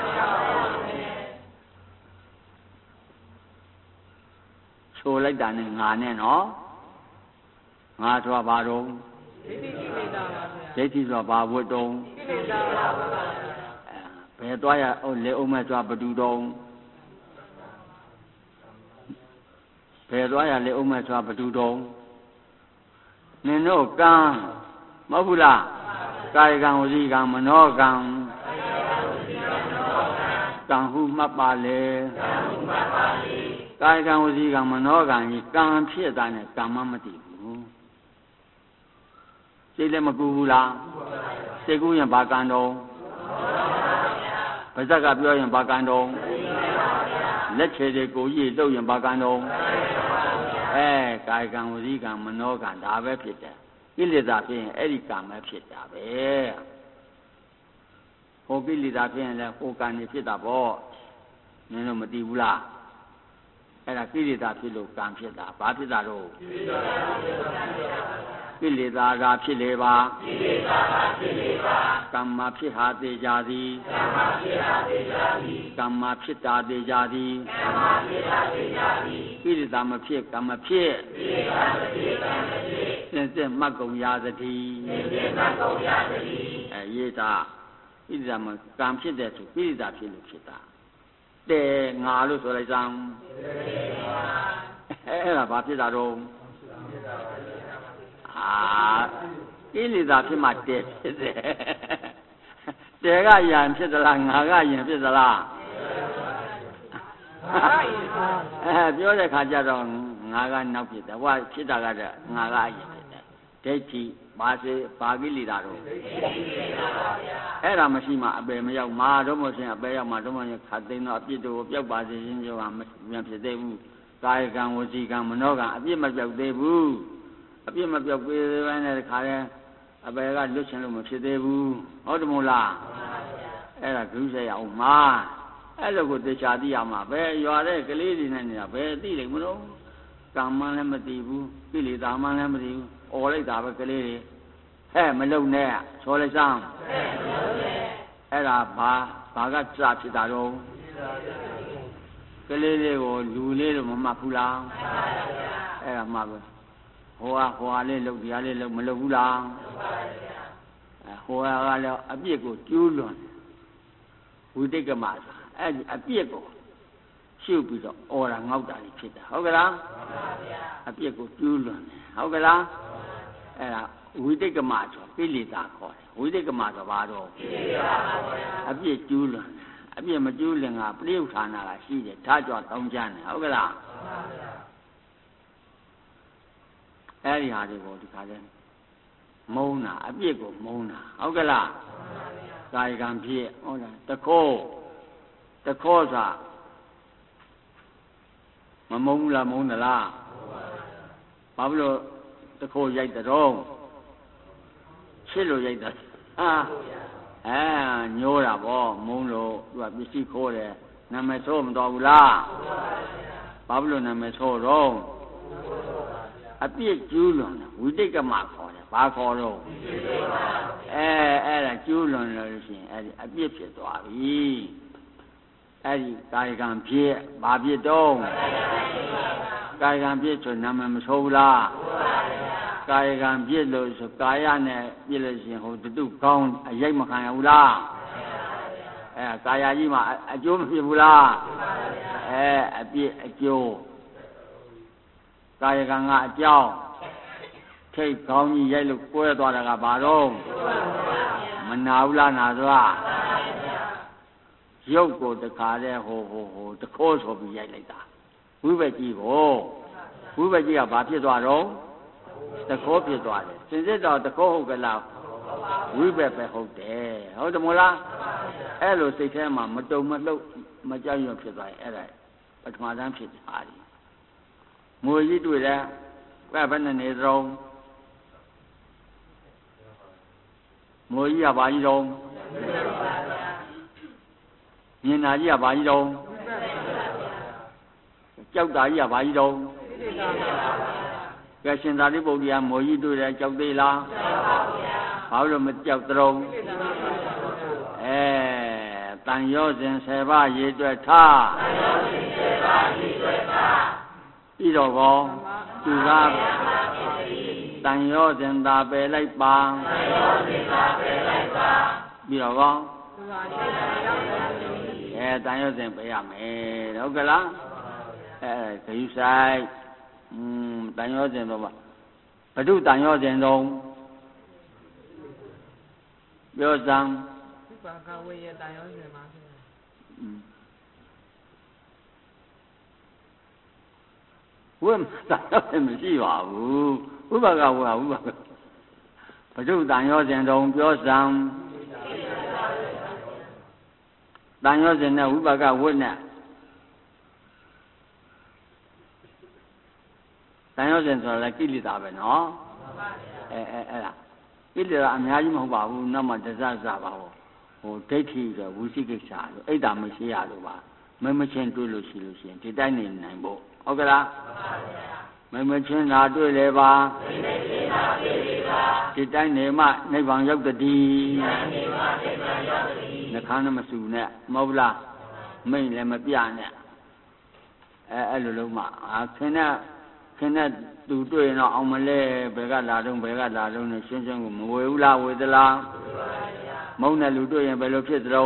ဆိုလိုက်တာနဲ့ငါနဲ့နော်ငါဆိုတာဘာတော့ဒိဋ္ဌိကိလေသာပါဗျာဒိဋ္ဌိဆိုတာဘာဝတ်တုံးကိလေသာပါဗျာဘယ်သွားရလေအောင်မယ်ဆိုတာဘယ်သူတုံးဘယ်သွားရလေအောင်မယ်ဆိုတာဘယ်သူတုံးနင်တို့ကံမဟုတ်ဘူးလားကာယကံဝစီကံမနောကံကံဟုမှတ်ပါလေကာယကံဝစီကံမနောကံကြီးကံဖြစ်တာနဲ့ကံမမသိဘူးစိတ်လည်းမကူဘူးလားစိတ်ကူးရင်ဘာကံတော့ပါဇက်ကပြောရင်ဘာကံတော့လက်ချေတွေကိုကြီးလှုပ်ရင်ဘာကံတော့အဲကာယကံဝစီကံမနောကံဒါပဲဖြစ်တယ်ကိလေသာဖြစ်ရင်အဲ့ဒီကံပဲဖြစ်တာပဲဟိုကိလေသာဖြစ်ရင်လည်းဟိုကံနေဖြစ်တာပေါ့နင်တို့မသိဘူးလားအဲ့ဒါကိလေသာဖြစ်လို့ကံဖြစ်တာဘာဖြစ်တာတော့ကိလေသာကဖြစ်လေပါကိလေသာကဖြစ်လေပါကမ္မဖြစ်ဟာသေးကြသည်ကမ္မဖြစ်ဟာသေးကြသည်ကမ္မဖြစ်တာသေးကြသည်ကမ္မဖြစ်တာသေးကြသည်ကိလေသာမဖြစ်ကမ္မဖြစ်ကိလေသာမဖြစ်ကမ္မဖြစ်စင်စစ်မှတ်ကုန်ရာသတိစင်စစ်မှတ်ကုန်ရာသတိအဲရေးတာကိလေသာမကံဖြစ်တဲ့ဆိုကိလေသာဖြစ်လို့ဖြစ်တာတဲငါလို့ဆိုလိုက်စမ်းအဲ့ဒါဘာဖြစ်တာတော့အာကိလေသာဖြစ်မှတဲဖြစ်တယ်တဲကယံဖြစ်သလားငါကယံဖြစ်သလားအဲပြောတဲ့ခါကျတော့ငါကနောက်ဖြစ်တယ်ဟောဖြစ်တာကတော့ငါကအရင်ဖြစ်တယ်ဒိဋ္ဌိဘာစေဘာကိလေသာတော့အဲ့ဒါမရှိမှအပယ်မရောက်မှာတော့မဟုတ်ရင်အပယ်ရောက်မှာတော့မဟုတ်ရင်ခတ်သိမ်းတော့အပြစ်တို့ပျောက်ပါစေခြင်းကြောင့်မဖြစ်သေးဘူးကာယကံဝစီကံမနောကံအပြစ်မပျောက်သေးဘူးအပြစ်မပျောက်သေးတဲ့ဘက်နဲ့တခါလဲအပယ်ကလွတ်ချင်လို့မဖြစ်သေးဘူးဟုတ်တယ်မို့လားအဲ့ဒါဒုစရအောင်မှာအဲ့လိုကိုတေချာသိရမှာပဲရွာတဲ့ကလေးတွေနဲ့နေတာပဲသိလိမ့်မလို့ကံမှန်းလည်းမသိဘူးကိလေသာမှန်းလည်းမသိဘူးអော်လိုက်တာပဲကလေးတွေဟဲ့မလုံနဲ့ဆိုလိုက်စမ်းအဲ့ဒါဘာဘာကစဖြစ်တာတော့ကလေးလေးကိုလူလေးလို့မမှတ်ဘူးလားအဲ့ဒါမှပဲဟိုကဟိုဟာလေးလုံဒီဟာလေးလုံမလုံဘူးလားဟိုကလည်းအပြစ်ကိုကျူးလွန်ဝိတိတ်ကမဆိုအဲ့ဒီအပြစ်ကိုရှုပ်ပြီးတော့អော်တာငေါက်တာလေးဖြစ်တာဟုတ်ကလားအပြစ်ကိုကျူးလွန်တယ်ဟုတ်ကလားအဲ့ဒါဝိတိတ်ကမဆိုကိလေသာခေါ်တယ်ဝိတိတ်ကမဆိုဘာတော့ကိလေသာပါဗျာအပြစ်ကျူးလွန်အပြစ်မကျူးလွန်ကပရိယုဌာနာကရှိတယ်ဓာကြွတောင်းကြတယ်ဟုတ်ကလားအဲ့ဒီဟာတွေကိုဒီခါကျမုန်းတာအပြစ်ကိုမုန်းတာဟုတ်ကလားကာယကံဖြစ်ဟုတ်လားတခိုးတခိုးဆိုမမုန်းဘူးလားမုန်းသလားဘာဖြစ်လို့တခိုးရိုက်တဲ့တော့ချစ်လို့ရိုက်တာဟာဟအဲညိုးတာပေါ့မုံလို့သူကပစ္စည်းခိုးတယ်နာမည်ဆိုးမတော်ဘူးလားဘာလို့နာမည်ဆိုးတော့အပြစ်ကျူးလွန်ဝိတိတ်ကမခေါ်တယ်ဘာခေါ်တော့အဲအဲ့ဒါကျူးလွန်လို့ရှိရင်အဲ့ဒီအပြစ်ဖြစ်သွားပြီအဲ့ဒီကာယကံဖြစ်ဘာဖြစ်တော့ကာယကံဖြစ်ဆိုနာမည်မဆိုးဘူးလားကာယကံပြည့်လို့ဆိုကာယနဲ့ပြည့်လို့ရှိရင်ဟိုတုကောင်းအရိပ်မခံရဘူးလားအဲကာယကြီးမှာအကျိုးမဖြစ်ဘူးလားအဲအပြည့်အကျိုးကာယကံကအကြောင်းထိတ်ကောင်းကြီးရိုက်လို့ကွဲသွားတာကဘာတော့မနာဘူးလားနာသွားရုပ်ကိုတခါတည်းဟိုဟိုဟိုတခိုးဆိုပြီးရိုက်လိုက်တာဝိဘက်ကြီးကိုဝိဘက်ကြီးကဘာဖြစ်သွားတော့တခိုးဖြစ်သွားတယ်စင်စစ်တော်တခိုးဟုတ်ကလားဝိဘက်ပဲဟုတ်တယ်ဟုတ်တယ်မို့လားအဲ့လိုစိတ်ထဲမှာမတုံမလှုပ်မကြောက်ရွံ့ဖြစ်သွားရင်အဲ့ဒါပထမတန်းဖြစ်သွားတယ်ငွေကြီးတွေ့တယ်ဘယ်ဘယ်နဲ့နေသလုံးငွေကြီးကဘာကြီးတော့မြင်တာကြီးကဘာကြီးတော့ကြောက်တာကြီးကဘာကြီးတော့ကဲရှင်သာရိပုတ္တရာမောကြီးတွေ့တယ်ကြောက်သေးလားဘာလို့မကြောက်သလုံးအဲတန်ရောစဉ်ဆယ်ပါးရေတွက်ထားတန်ရောစဉ်ဆယ်ပါးရေတွက်ထားပြီးတော့ကောသူကတန်ရောစဉ်သာပယ်လိုက်ပါတန်ရောစဉ်သာပယ်လိုက်ပါပြီးတော့ကောအဲတန်ရောစဉ်ပယ်ရမယ်ဟုတ်ကလားအဲခယူဆိုင်อืมတန်ရောစဉ်တော့ဘဒုတန်ရောစဉ်တော့ပြောစမ်းဝိပါကဝေယတန်ရောစဉ်မှာอืมဝိမတန်ရောစဉ်မရှိပါဘူးဝိပါကဝေဝိပါကဘဒုတန်ရောစဉ်တော့ပြောစမ်းတန်ရောစဉ်နဲ့ဝိပါကဝိနဲ့တန်ရောစဉ်ဆိုလည်းကိလေသာပဲနော်အဲအဲအဲ့ဒါကိလေသာအများကြီးမဟုတ်ပါဘူးနောက်မှတစစပါဘူးဟိုဒိဋ္ဌိဆိုဝိသိကိစ္စလို့အိတ်တာမရှိရလို့ပါမမချင်းတွေ့လို့ရှိလို့ရှိရင်ဒီတိုင်းနေနိုင်ဖို့ဟုတ်ကလားမမချင်းသာတွေ့လေပါဒီတိုင်းနေမှနိဗ္ဗာန်ရောက်တည်းနှခမ်းမဆူနဲ့မဟုတ်လားမိတ်လည်းမပြနဲ့အဲအဲ့လိုလုံးမှအာခင်နဲ့ခင်နဲ့သူတွေ့ရင်တော့အောင်မလဲဘယ်ကလာတော့ဘယ်ကလာတော့နဲ့ရှင်းရှင်းကိုမဝေဘူးလားဝေသလားမုန်းတဲ့လူတွေ့ရင်ဘယ်လိုဖြစ်သလဲ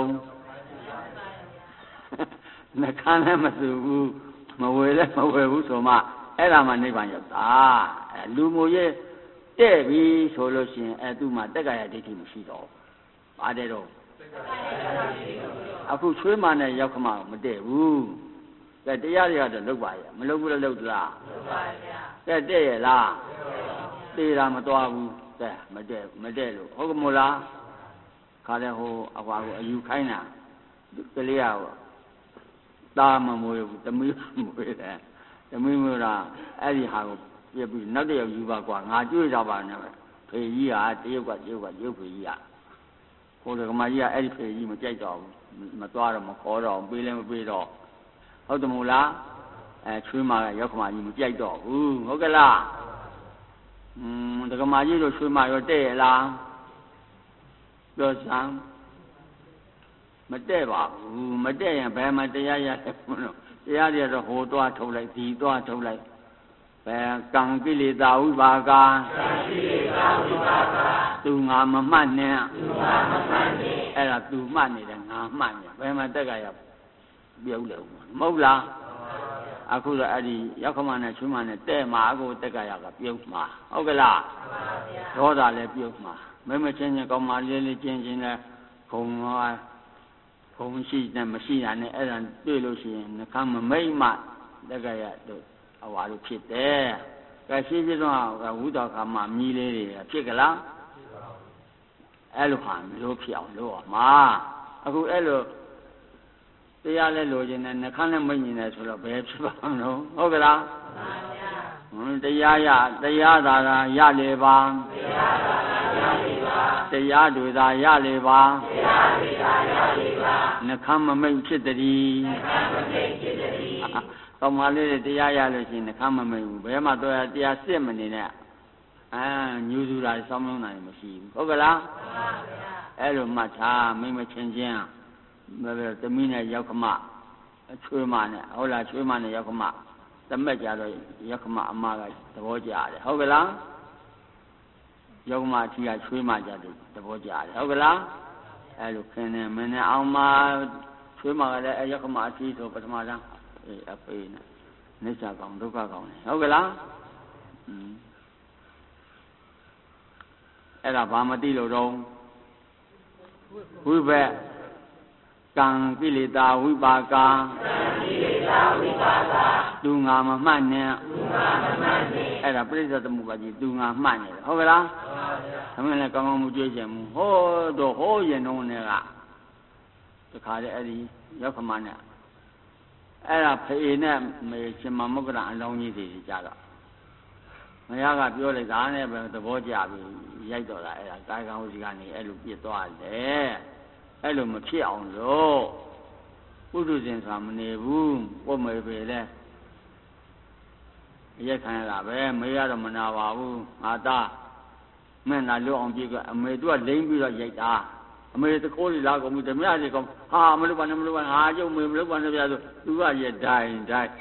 နှခမ်းလည်းမဆူဘူးမဝေလည်းမဝေဘူးဆိုမှအဲ့ဒါမှနိဗ္ဗာန်ရောက်တာအဲလူမျိုးရဲ့တဲ့ပြီဆိုလို့ရှိရင်အဲသူ့မှာတက္ကရာဒိဋ္ဌိမရှိတော့ပါတယ်တော့အခုချွေးမနဲ့ရောက်ခမမတည့်ဘူးကဲတရားတွေကတော့လုပ်ပါရဲ့မလုပ်ဘူးလည်းလုပ်သလားလုပ်ပါဗျာကဲတဲ့ရဲ့လားသေတာမသွားဘူးကဲမတဲ့မတဲ့လို့ဟုတ်ကမို့လားခါတဲ့ဟိုအကွာကိုအယူခိုင်းတာကလေးကတာမမွေးဘူးတမီးမွေးတယ်တမီးမွေးတာအဲ့ဒီဟာကိုပြပြီးနောက်တစ်ယောက်ယူပါကွာငါကြွေးကြပါနဲ့ဖေကြီးကတရုတ်ကတရုတ်ကတရုတ်ဖေကြီးကဟိုတကမာကြီးကအဲ့ဒီဖေကြီးမကြိုက်တော့ဘူးမသွားတော့မခေါ်တော့ပေးလည်းမပေးတော့ဟုတ်တယ်မို့လားအဲချွေးမကရောက်ခမကြီးမကြိုက်တော့ဘူးဟုတ်ကလားอืมတကမာကြီးတို့ချွေးမရောတဲ့ရလားပြောစမ်းမတဲ့ပါဘူးမတဲ့ရင်ဘယ်မှာတရားရတယ်ဘုလို့တရားတွေတော့ဟိုသွားထုတ်လိုက်ဒီသွားထုတ်လိုက်ဘယ်ကံကိလေသာဝိပါကကံကိလေသာဝိပါကသူငါမမှတ်နဲ့သူငါမမှတ်နဲ့အဲ့ဒါသူမှတ်နေတယ်ငါမှတ်နေဘယ်မှာတက်ကရပြုတ်လို့မဟုတ်လားအခုတော့အဲ့ဒီရောက်ခမနဲ့ချွေးမနဲ့တဲ့မှာအခုတက်ကရကပြုတ်မှာဟုတ်ကလားဒေါသလည်းပြုတ်မှာမမချင်းချင်းကောင်းမလေးလေးချင်းချင်းလည်းခုံသွားခုံရှိနဲ့မရှိတာနဲ့အဲ့ဒါတွေ့လို့ရှိရင်နှခမ်းမမိတ်မှတက်ကရတို့အဝါတို့ဖြစ်တယ်ကဲရှိရှိတော့ဝုဒ္ဒခါမှာမြည်လေးတွေဖြစ်ကြလားအဲ့လိုဟာမျိုးဖြစ်အောင်လုပ်အောင်မှာအခုအဲ့လိုတရားလဲလိုချင်တယ်နှခမ်းလည်းမိတ်နေတယ်ဆိုတော့ဘယ်ဖြစ်ပါမလို့ဟုတ်ကလားမှန်ပါဗျာဟွန်းတရားရတရားသာသာရလေပါတရားသာသာရလေပါတရားတွေသာရလေပါတရားတွေသာရလေပါနှခမ်းမမိတ်ဖြစ်တည်းနှခမ်းမမိတ်ဖြစ်တည်းကောင်းပါလေတရားရလို့ရှိရင်နှခမ်းမမိတ်ဘူးဘယ်မှာတော့တရားစစ်မနေနဲ့အာညူသူတာစောင်းလုံးတာမရှိဘူးဟုတ်ကလားမှန်ပါဗျာအဲ့လိုမှတ်ထားမိမချင်းချင်းဘယ်သမီးနဲ့ရောက်ခမချွေးမနဲ့ဟုတ်လားချွေးမနဲ့ရောက်ခမသမက်ကြတော့ရောက်ခမအမကသဘောကျတယ်ဟုတ်ကလားရောက်ခမအထီးကချွေးမကြတယ်သဘောကျတယ်ဟုတ်ကလားအဲ့လိုခင်းနေမင်းနဲ့အောင်မချွေးမကလည်းရောက်ခမအထီးဆိုပထမဆုံးအေးအဖေးနဲ့နိစ္စကောင်ဒုက္ခကောင်လေဟုတ်ကလားอืมအဲ့ဒါဘာမသိလို့တော့ဝိဘက်ကံကိလေသာဝိပါကံကိလေသာဝိပါကသူငါမမှတ်နဲ့သူငါမမှတ်နဲ့အဲ့ဒါပြိဿသမုပ္ပါကြီးသူငါမှတ်နေတယ်ဟုတ်ကလားဟုတ်ပါဗျာသမင်းလည်းကောင်းကောင်းမကြွေးချင်ဘူးဟိုးတော့ဟိုးရင်တော့နဲ့ကတခါတည်းအဲ့ဒီရောက်ခမနဲ့အဲ့ဒါဖေနဲ့မေရှင်မမုဂ္ဂရအလောင်းကြီးတွေကြတော့မရကပြောလိုက်တာနဲ့ပဲသဘောကျပြီရိုက်တော့တာအဲ့ဒါကာယကံဝစီကနေအဲ့လိုပြစ်သွားတယ်အဲ့လိုမဖြစ်အောင်လို့ပုထုဇဉ်ဆိုတာမနေဘူးကိုမေပေလဲရက်ခံရတာပဲမေရတော့မနာပါဘူးငါသားမင်းလာလွတ်အောင်ပြေကအမေတို့ကလိမ့်ပြီးတော့ရိုက်တာအမေတကိုးလေးလာကုန်ပြီဓမြလေးကောင်ဟာမလုပ်ပါနဲ့မလုပ်ပါနဲ့ဟာကျုပ်မေမလုပ်ပါနဲ့ဗျာဆိုသူကရက်တိုင်းတိုင်း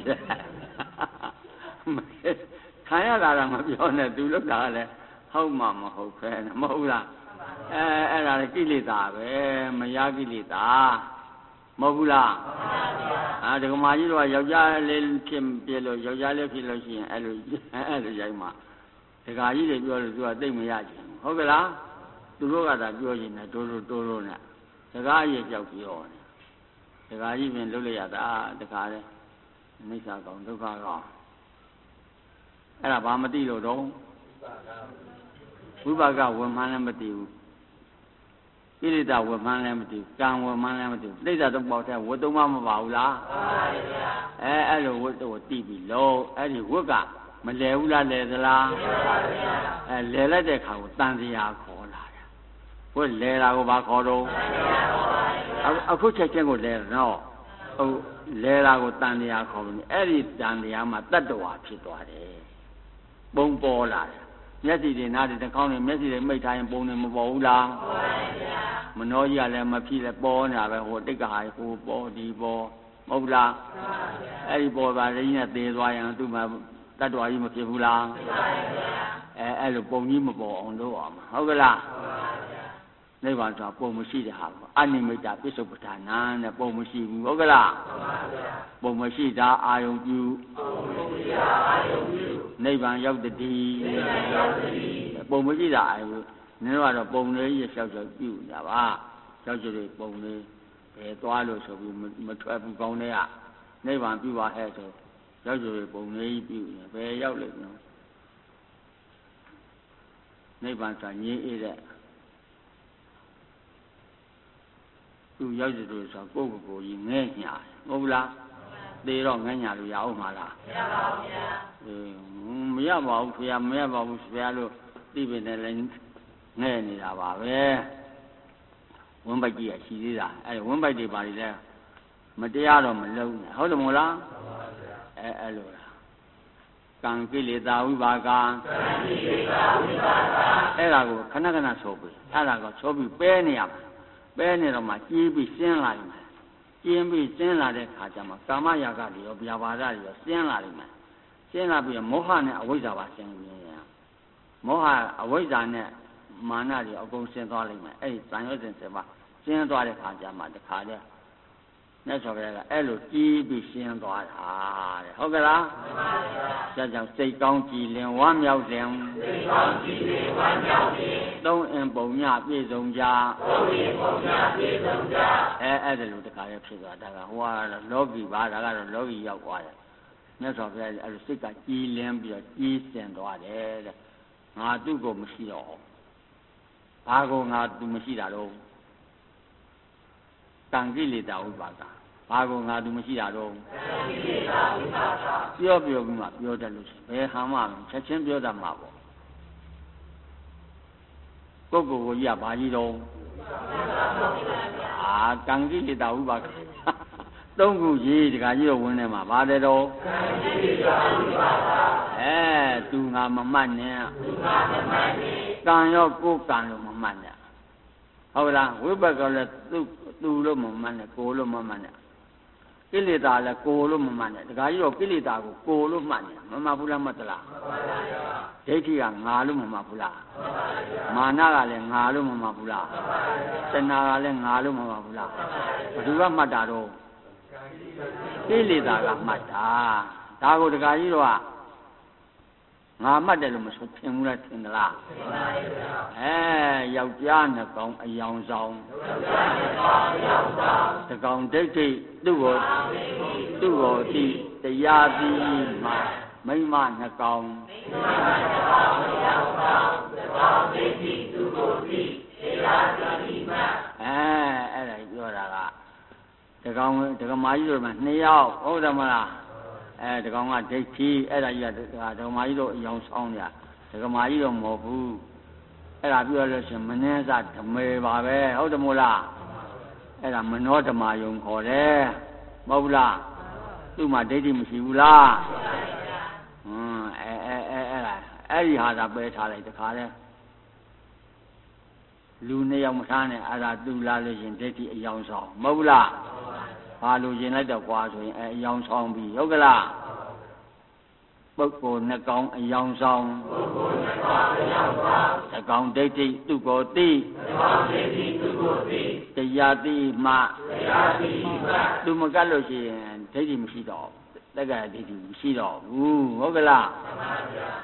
ခံရတာတော့မပြောနဲ့သူလုပ်တာလည်းဟုတ်မှမဟုတ်ပဲမဟုတ်လားအဲအဲ့ဒါကိလေသာပဲမရကိလေသာမဟုတ်ဘူးလားအာဒကမာကြီးတို့ကယောက်ျားလေးဖြစ်ပြလို့ယောက်ျားလေးဖြစ်လို့ရှိရင်အဲ့လိုအဲ့လိုရိုက်မှာဒကာကြီးတွေပြောလို့သူကသိမရချင်ဟုတ်ကလားသူတို့ကသာပြောရင်လည်းတိုးတိုးတိုးတိုးနဲ့ဒကာအရေးကြောက်ပြောတယ်ဒကာကြီးပြင်လုပ်လိုက်ရတာဒကာလေအိဋ္ဌာကောင်ဒုက္ခကောင်အဲ့ဒါဘာမသိလို့တော့ဝိပါကဝမှန်းလည်းမသိဘူးကိလေသာဝမှန်းလည်းမသိဘူးကံဝမှန်းလည်းမသိဘူးသိတာတော့ပေါ့တဲ့ဝတ်သုံးမမပါဘူးလားပါပါဗျာအဲအဲ့လိုဝတ်တော့သိပြီလို့အဲ့ဒီဝတ်ကမလဲဘူးလားလဲသလားလဲပါဗျာအဲလဲလိုက်တဲ့ခါကိုတန်တရားခေါ်လာတယ်ဝတ်လဲတာကိုဘာခေါ်တော့တန်တရားခေါ်ပါဗျာအခုချက်ချင်းကိုလဲတော့ဟုတ်လဲတာကိုတန်တရားခေါ်လို့အဲ့ဒီတန်တရားမှာတတ္တဝါဖြစ်သွားတယ်ပုံပေါ်လာတယ်မျက်စိတွေနားတွေတစ်ခေါင်းတွေမျက်စိတွေမိတ်ထားရင်ပုံတွေမပေါ်ဘူးလားပေါ်ပါဗျာမနှောကြီးကလည်းမဖြစ်လဲပေါ်နေတာပဲဟိုတိတ်ကဟာဟိုပေါ်ဒီပေါ်မဟုတ်လားပေါ်ပါဗျာအဲ့ဒီပေါ်ပါလေနဲ့သေသွားရင်သူ့မှာတတ္တဝါကြီးမဖြစ်ဘူးလားဖြစ်ပါဗျာအဲအဲ့လိုပုံကြီးမပေါ်အောင်လုပ်အောင်ဟုတ်ကလားပေါ်ပါဗျာနိဗ္ဗာန်ဆိုတာပုံမရှိတဲ့ဟာပေါ့အနိမိတ်တပစ္စုပ္ပထာနာနဲ့ပုံမရှိဘူးဟုတ်ကလားပေါ်ပါဗျာပုံမရှိတာအာယုံပြုပုံမရှိတာအာယုံပြုနိဗ္ဗာန်ရောက်တည်းနိဗ္ဗာန်ရောက်တည်းပုံမရှိတာအာယုံနင်တို့ကတော့ပုံလေးရလျှောက်လျှောက်ပြုနေတာပါလျှောက်ကြည့်ပုံလေးဘယ်သွားလို့ဆိုပြီးမထွက်ဘူးကောင်းတဲ့ကနိဗ္ဗာန်ပြုပါဟဲ့ဆိုရောက်ကြည့်ပုံလေးပြုနေဘယ်ရောက်လိမ့်မယ်နိဗ္ဗာန်ဆိုငြင်းအေးတဲ့သူရောက်ကြည့်လို့ဆိုကိုယ့်ကိုယ်ကိုကြီးငဲ့ညာဟုတ်လားသေတော့ငဲ့ညာလို့ရအောင်မလားမရပါဘူးဗျာအေးမရပါဘူးခင်ဗျာမရပါဘူးဆရာလို့သိပင်နဲ့လည်းငဲ့နေတာပါပဲဝန်းပိုက်ကြီးကရှိသေးတာအဲဝန်းပိုက်တွေပါလေလဲမတရားတော့မလုံးနဲ့ဟုတ်တယ်မို့လားဟုတ်ပါဗျာအဲအဲ့လိုလားကံကိလေသာဝိပါကံကိလေသာဝိပါကအဲ့ဒါကိုခဏခဏဆိုပြီးအဲ့ဒါကိုဆိုပြီးပဲနေရမှာပဲနေတော့မှကြီးပြီးရှင်းလာတယ်မှာကျင်းပြီးရှင်းလာတဲ့ခါကျမှကာမရာဂတွေရောဗျာပါဒတွေရောရှင်းလာတယ်မှာရှင်းလာပြီးမောဟနဲ့အဝိဇ္ဇာပါရှင်းနေတယ်မောဟအဝိဇ္ဇာနဲ့မာနတွေအကုန်ရှင်းသွားလိမ့်မယ်အဲ့ဒီသံယောဇဉ်စေပါရှင်းသွားတဲ့ခါကျမှတခါတည်းမြတ်စွာဘုရားကအဲ့လိုကြီးပြီးရှင်းသွားတာတဲ့ဟုတ်ကလားမှန်ပါဗျာဒါကြောင့်စိတ်ကောင်းကြည်လင်ဝမ်းမြောက်လင်စိတ်ကောင်းကြည်လင်ဝမ်းမြောက်လင်သုံးအင်ပုံညပြည့်စုံကြသုံးအင်ပုံညပြည့်စုံကြအဲအဲ့ဒါလိုတခါတည်းဖြစ်သွားတာကဟိုကတော့လောကီပါဒါကတော့လောကီရောက်သွားတယ်မြတ်စွာဘုရားအဲ့လိုစိတ်ကကြည်လင်ပြီးတော့ကြီးစင်သွားတယ်တဲ့ငါသူ့ကိုမရှိတော့ဘာကိုငါသူမရှိတာတော့တန်ကိလေသာဝိပါကဘာကိုငါသူမရှိတာတော့တန်ကိလေသာဝိပါကပြောပြောပြီးမှပြောတတ်လို့ဘယ်ဟာမှချက်ချင်းပြောတတ်မှာပေါ့မှန်ပါဗျာအဲ့ဒါကိုခဏခဏဆိုပြီးအဲ့ဒါကိုဆိုပြီးပဲနေရမှာပဲပဲနေတော့မှကြီးပြီးရှင်းလာတယ်မှာရှင်းသွားတဲ့ခါကျမှတခါတည်းကိုကိုကိုကြီးကဘာကြီးတော့အာကံကိလေသာဥပါသုံးခုကြီးတခါကြီးတော့ဝင်နေမှာဘာတဲ့တော့အဲသူငါမမှတ်နဲ့ကံရောကိုယ်ကံလို့မမှတ်နဲ့ဟုတ်လားဝိပက်ကလည်းသူသူလို့မမှတ်နဲ့ကိုယ်လို့မမှတ်နဲ့ကိလေသာလည်းကိုယ်လို့မမှတ်နဲ့တခါကြီးတော့ကိလေသာကိုကိုယ်လို့မှတ်နဲ့မမှတ်ဘူးလားမှတ်သလားဒိဋ္ဌိကငါလို့မမှတ်ဘူးလားမာနကလည်းငါလို့မမှတ်ဘူးလားတဏှာကလည်းငါလို့မမှတ်ဘူးလားဘယ်သူကမှတ်တာတော့ကိလေသာကမှတ်တာဒါကိုတခါကြီးတော့ငါမှတ်တယ်လို့မဆိုထင်ဘူးလားထင်သလားအဲယောက်ျားနှစ်ကောင်အယောင်ဆောင်တကောင်ဒိဋ္ဌိသူ့ကိုသူ့ကိုသိတရားသိမှမိမနှစ်ကောင်အဲအဲ့ဒါပြောတာကတကောင်တကမာကြီးတို့မှနှစ်ယောက်ဟုတ်တယ်မလားအဲတကောင်ကဒိဋ္ဌိအဲ့ဒါကြီးကဒကမာကြီးတို့အယောင်ဆောင်ကြဒကမာကြီးတော့မဟုတ်ဘူးအဲ့ဒါပြောလို့ရှိရင်မနှင်းစားဓမေပါပဲဟုတ်တယ်မို့လားအဲ့ဒါမနောဓမာယုံခေါ်တယ်မဟုတ်ဘူးလားသူ့မှာဒိဋ္ဌိမရှိဘူးလားဟွန်းအဲအဲအဲအဲ့ဒါအဲ့ဒီဟာသာပဲထားလိုက်တခါလဲလူနှစ်ယောက်မထားနဲ့အဲ့ဒါသူလာလို့ရှင်ဒိဋ္ဌိအယောင်ဆောင်မဟုတ်ဘူးလားဘာလို့ရှင်လိုက်တော့ကွာဆိုရင်အဲအယောင်ဆောင်ပြီဟုတ်ကလားပုဂ္ဂိုလ်နှစ်ကောင်အယောင်ဆောင်ပုဂ္ဂိုလ်နှစ်ကောင်အယောင်ဆောင်တကောင်ဒိဋ္ဌိသူကိုသိတကောင်ဒိဋ္ဌိသူကိုသိတရားသိမှတရားသိမှသူမကတ်လို့ရှိရင်ဒိဋ္ဌိမရှိတော့တက္ကရာဒိဋ္ဌိမရှိတော့ဘူးဟုတ်ကလားမှန်ပါဗျာ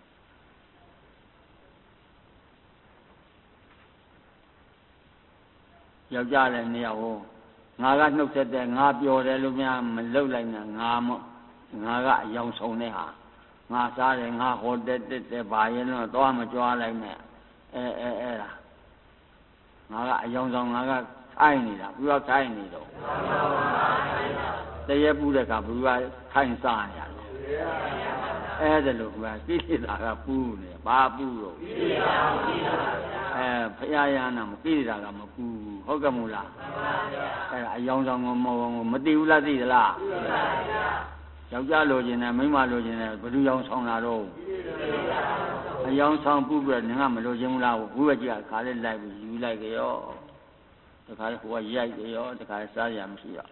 ယောက်ျားလည်းနေရာဟောငါကနှုတ်ဆက်တယ်ငါပြောတယ်လို့များမလှုပ်လိုက်နဲ့ငါမငါကအယောင်ဆုံးတဲ့ဟာငါစားတယ်ငါဟောတက်တက်တယ်ဘာရင်တော့သွားမကြွားလိုက်နဲ့အဲအဲအဲလားငါကအယောင်ဆောင်ငါကခိုင်းနေတာဘုရားခိုင်းနေတော့တရက်ပူတဲ့ကဘုရားခိုင်းစားနေရတယ်အဲဒါလို့ဘုရားကိလေသာကပူနေဘာပူတော့အဲဖရာရဟနာမကိလေသာကမပူဟုတ်ကဲ့မို့လားအဲဒါအယောင်ဆောင်မမသိဘူးလားသိသလားယောက်ျားလိုချင်တယ်မိန်းမလိုချင်တယ်ဘယ်သူယောင်ဆောင်တာတော့အယောင်ဆောင်ပူပြီးတော့ငါမလိုချင်ဘူးလားဘုရားကြီးကခါလေးလိုက်ပြီးယူလိုက်ကြရောတခါဟိုကရိုက်ကြရောတခါစားရမရှိတော့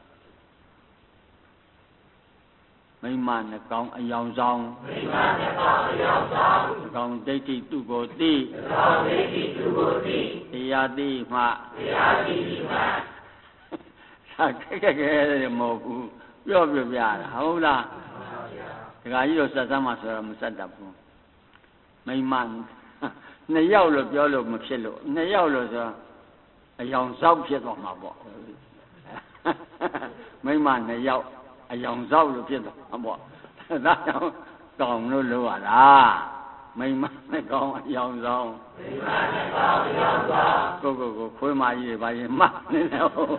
မိမနှစ်ကောင်အယောင်ဆောင်မိမနှစ်ကောင်အယောင်ဆောင်တစ်ကောင်ဒိဋ္ဌိသူ့ကိုသိတစ်ကောင်ဒိဋ္ဌိသူ့ကိုသိတရားသိမှတရားသိမှသာခက်ခက်ခဲတယ်မဟုတ်ဘူးပြောပြပြတာဟုတ်လားဒကာကြီးတို့ဆက်စမ်းမှဆိုတော့မဆက်တတ်ဘူးမိမနှစ်ယောက်လို့ပြောလို့မဖြစ်လို့နှစ်ယောက်လို့ဆိုအယောင်ဆောက်ဖြစ်သွားမှာပေါ့မိမနှစ်ယောက်အယောင်ဆောက်လို့ဖြစ်သွားမှာပေါ့ဒါကြောင့်တောင်းလို့လို့ရလားမိမနဲ့ကောင်းအယောင်ဆောင်မိမနဲ့ကောင်းအယောင်ဆောင်ကိုကိုကိုခွေးမကြီးတွေဘာရင်မနေတယ်ဟုတ်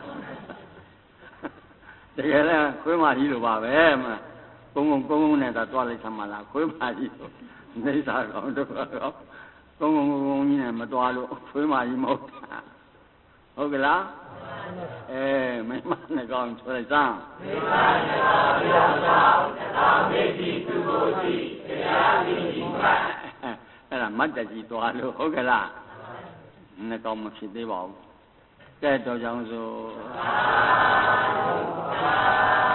တကယ်လဲခွေးမကြီးလိုပါပဲမကုန်းကုန်းကုန်းကုန်းနဲ့သာတွားလိုက်သမှာလားခွေးမကြီးနေစာကောင်းတော့ကောကုန်းကုန်းကုန်းကြီးနဲ့မတွားလို့ခွေးမကြီးမဟုတ်တာဟုတ်ကလားအဲမိမနဲ့ကောင်းဆိုလိုက်စမ်းမိမနဲ့ကောင်းပြောဆောင်တောင်းမိတိသူကိုကြည့်တရားသိဒီမှာအဲ့ဒါမတ်တကြီးတွားလို့ဟုတ်ကလားနဲ့ကောင်းမဖြစ်သေးပါဘူးကဲတော့ကြောင့်ဆို